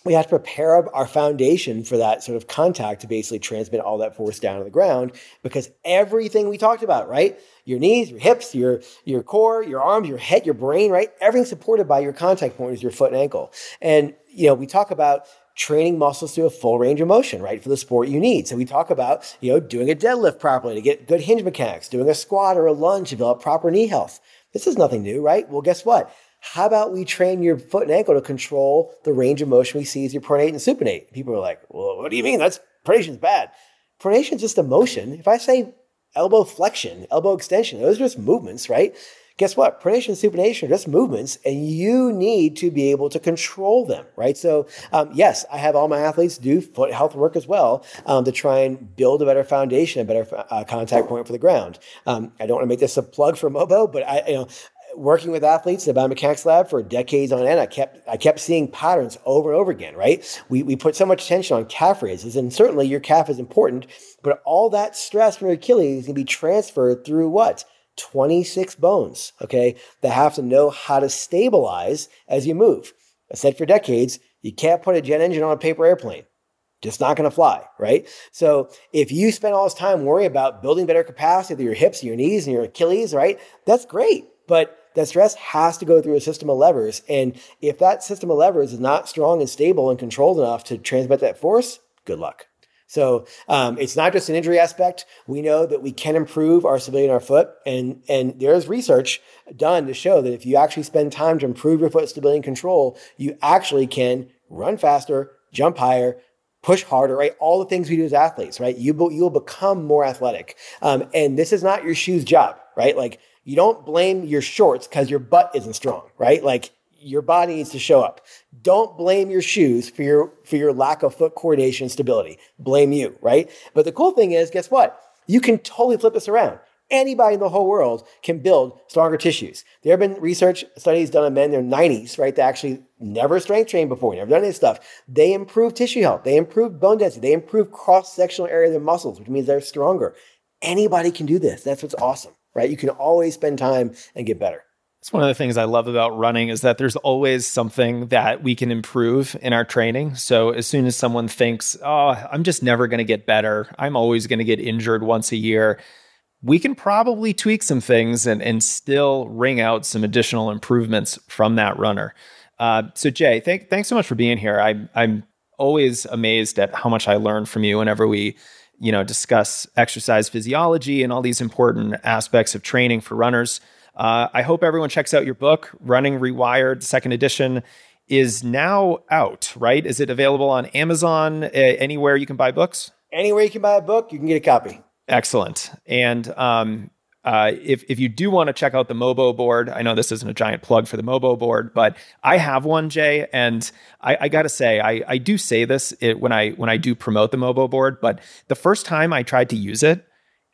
we have to prepare our foundation for that sort of contact to basically transmit all that force down to the ground, because everything we talked about, right? Your knees, your hips, your, your core, your arms, your head, your brain, right? Everything's supported by your contact point is your foot and ankle. And, you know, we talk about training muscles to a full range of motion, right? For the sport you need. So we talk about, you know, doing a deadlift properly to get good hinge mechanics, doing a squat or a lunge to develop proper knee health. This is nothing new, right? Well, guess what? How about we train your foot and ankle to control the range of motion we see as your pronate and supinate? People are like, well, what do you mean? That's pronation's bad. Pronation is just a motion. If I say elbow flexion, elbow extension, those are just movements, right? Guess what? Pronation and supination are just movements, and you need to be able to control them, right? So, um, yes, I have all my athletes do foot health work as well um, to try and build a better foundation, a better uh, contact point for the ground. Um, I don't want to make this a plug for Mobo, but I, you know, working with athletes in the biomechanics lab for decades on end, I kept I kept seeing patterns over and over again, right? We we put so much attention on calf raises, and certainly your calf is important, but all that stress from your Achilles can be transferred through what? twenty-six bones, okay, that have to know how to stabilize as you move. I said for decades, you can't put a jet engine on a paper airplane. Just not going to fly, right? So if you spend all this time worrying about building better capacity through your hips and your knees and your Achilles, right, that's great. But that stress has to go through a system of levers. And if that system of levers is not strong and stable and controlled enough to transmit that force, good luck. So um, it's not just an injury aspect. We know that we can improve our stability in our foot. And, and there's research done to show that if you actually spend time to improve your foot stability and control, you actually can run faster, jump higher, push harder, right? All the things we do as athletes, right? You, you'll become more athletic. Um, and this is not your shoe's job, right? Like, you don't blame your shorts because your butt isn't strong, right? Like, your body needs to show up. Don't blame your shoes for your, for your lack of foot coordination and stability. Blame you, right? But the cool thing is, guess what? You can totally flip this around. Anybody in the whole world can build stronger tissues. There have been research studies done on men in their nineties, right? That actually never strength trained before, never done any stuff. They improve tissue health. They improve bone density. They improve cross-sectional area of their muscles, which means they're stronger. Anybody can do this. That's what's awesome, right? You can always spend time and get better. It's one of the things I love about running is that there's always something that we can improve in our training. So as soon as someone thinks, oh, I'm just never going to get better, I'm always going to get injured once a year, we can probably tweak some things and, and still wring out some additional improvements from that runner. Uh, so Jay, thank, thanks so much for being here. I, I'm always amazed at how much I learn from you whenever we you know, discuss exercise physiology and all these important aspects of training for runners. Uh, I hope everyone checks out your book, Running Rewired. The second edition is now out, right? Is it available on Amazon, uh, anywhere you can buy books? Anywhere you can buy a book, you can get a copy. Excellent. And um, uh, if if you do want to check out the Mobo board, I know this isn't a giant plug for the Mobo board, but I have one, Jay, and I, I got to say, I, I do say this it, when I when I do promote the Mobo board, but the first time I tried to use it,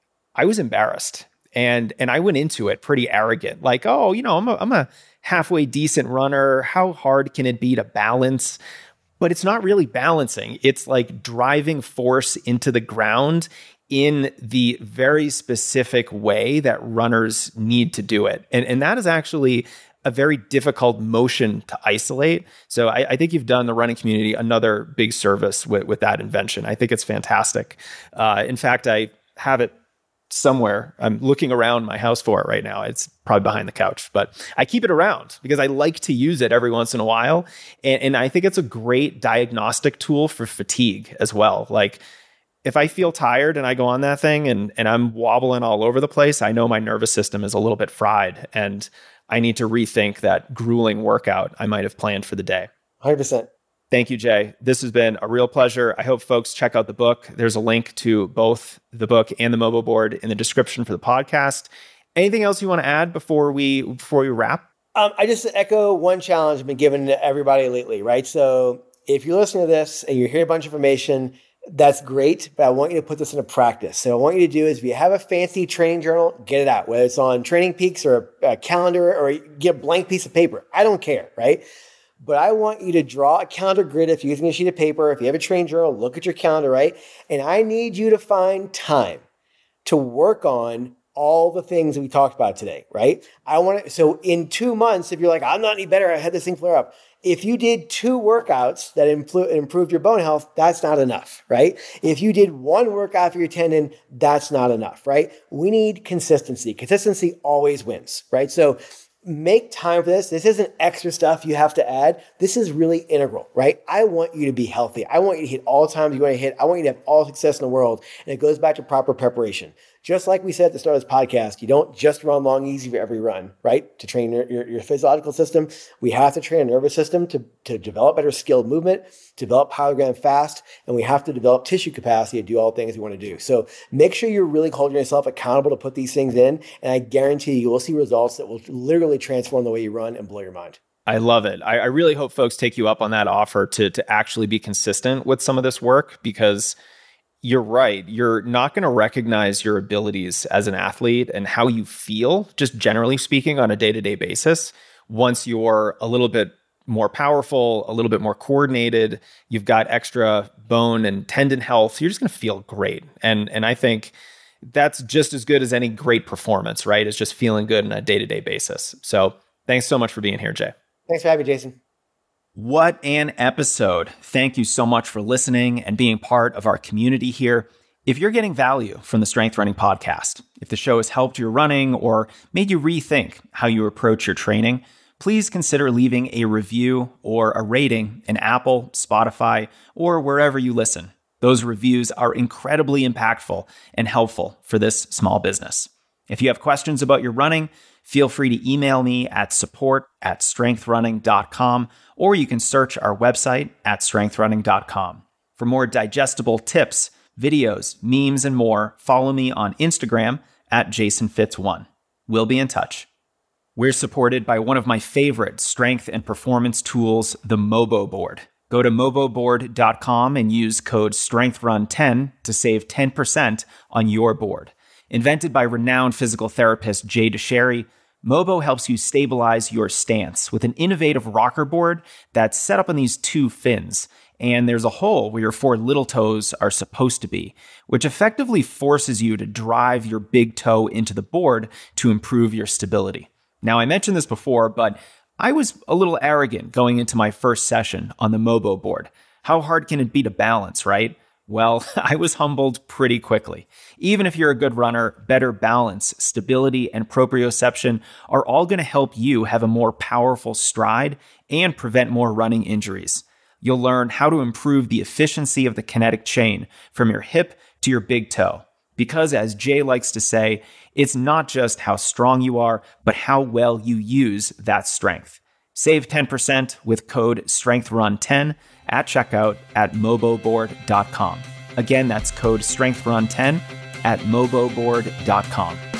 I was embarrassed. And and I went into it pretty arrogant, like, oh, you know, I'm a, I'm a halfway decent runner. How hard can it be to balance? But it's not really balancing. It's like driving force into the ground in the very specific way that runners need to do it. And, and that is actually a very difficult motion to isolate. So I, I think you've done the running community another big service with, with that invention. I think it's fantastic. Uh, in fact, I have it somewhere. I'm looking around my house for it right now. It's probably behind the couch, but I keep it around because I like to use it every once in a while. And, and I think it's a great diagnostic tool for fatigue as well. Like, if I feel tired and I go on that thing and, and I'm wobbling all over the place, I know my nervous system is a little bit fried and I need to rethink that grueling workout I might have planned for the day. one hundred percent. Thank you, Jay. This has been a real pleasure. I hope folks check out the book. There's a link to both the book and the Mobo board in the description for the podcast. Anything else you want to add before we before we wrap? Um, I just echo one challenge I've been given to everybody lately, right? So if you're listening to this and you're hearing a bunch of information, that's great, but I want you to put this into practice. So what I want you to do is if you have a fancy training journal, get it out, whether it's on Training Peaks or a, a calendar or get a blank piece of paper. I don't care, right? But I want you to draw a calendar grid if you're using a sheet of paper. If you have a training journal, look at your calendar, right? And I need you to find time to work on all the things that we talked about today, right? I want to, so in two months, if you're like, I'm not any better, I had this thing flare up. If you did two workouts that impl- improved your bone health, that's not enough, right? If you did one workout for your tendon, that's not enough, right? We need consistency. Consistency always wins, right? So make time for this. This isn't extra stuff you have to add. This is really integral, right? I want you to be healthy. I want you to hit all the times you want to hit. I want you to have all success in the world. And it goes back to proper preparation. Just like we said at the start of this podcast, you don't just run long, easy for every run, right? To train your, your, your physiological system, we have to train a nervous system to, to develop better skilled movement, to develop pyelogram fast, and we have to develop tissue capacity to do all the things we want to do. So make sure you're really holding yourself accountable to put these things in, and I guarantee you will see results that will literally transform the way you run and blow your mind. I love it. I, I really hope folks take you up on that offer to, to actually be consistent with some of this work, because you're right. You're not going to recognize your abilities as an athlete and how you feel, just generally speaking, on a day-to-day basis. Once you're a little bit more powerful, a little bit more coordinated, you've got extra bone and tendon health, you're just going to feel great. And, and I think that's just as good as any great performance, right? It's just feeling good on a day-to-day basis. So thanks so much for being here, Jay. Thanks for having me, Jason. What an episode. Thank you so much for listening and being part of our community here. If you're getting value from the Strength Running Podcast, if the show has helped your running or made you rethink how you approach your training, please consider leaving a review or a rating in Apple, Spotify, or wherever you listen. Those reviews are incredibly impactful and helpful for this small business. If you have questions about your running, feel free to email me at support at strength running dot com, or you can search our website at strength running dot com. For more digestible tips, videos, memes, and more, follow me on Instagram at jason fitz one. We'll be in touch. We're supported by one of my favorite strength and performance tools, the Mobo Board. Go to mobo board dot com and use code strength run ten to save ten percent on your board. Invented by renowned physical therapist Jay DeSherry, Mobo helps you stabilize your stance with an innovative rocker board that's set up on these two fins, and there's a hole where your four little toes are supposed to be, which effectively forces you to drive your big toe into the board to improve your stability. Now, I mentioned this before, but I was a little arrogant going into my first session on the Mobo board. How hard can it be to balance, right? Well, I was humbled pretty quickly. Even if you're a good runner, better balance, stability, and proprioception are all going to help you have a more powerful stride and prevent more running injuries. You'll learn how to improve the efficiency of the kinetic chain from your hip to your big toe. Because as Jay likes to say, it's not just how strong you are, but how well you use that strength. Save ten percent with code strength run ten at checkout at mobo board dot com. Again, that's code strength run ten at mobo board dot com.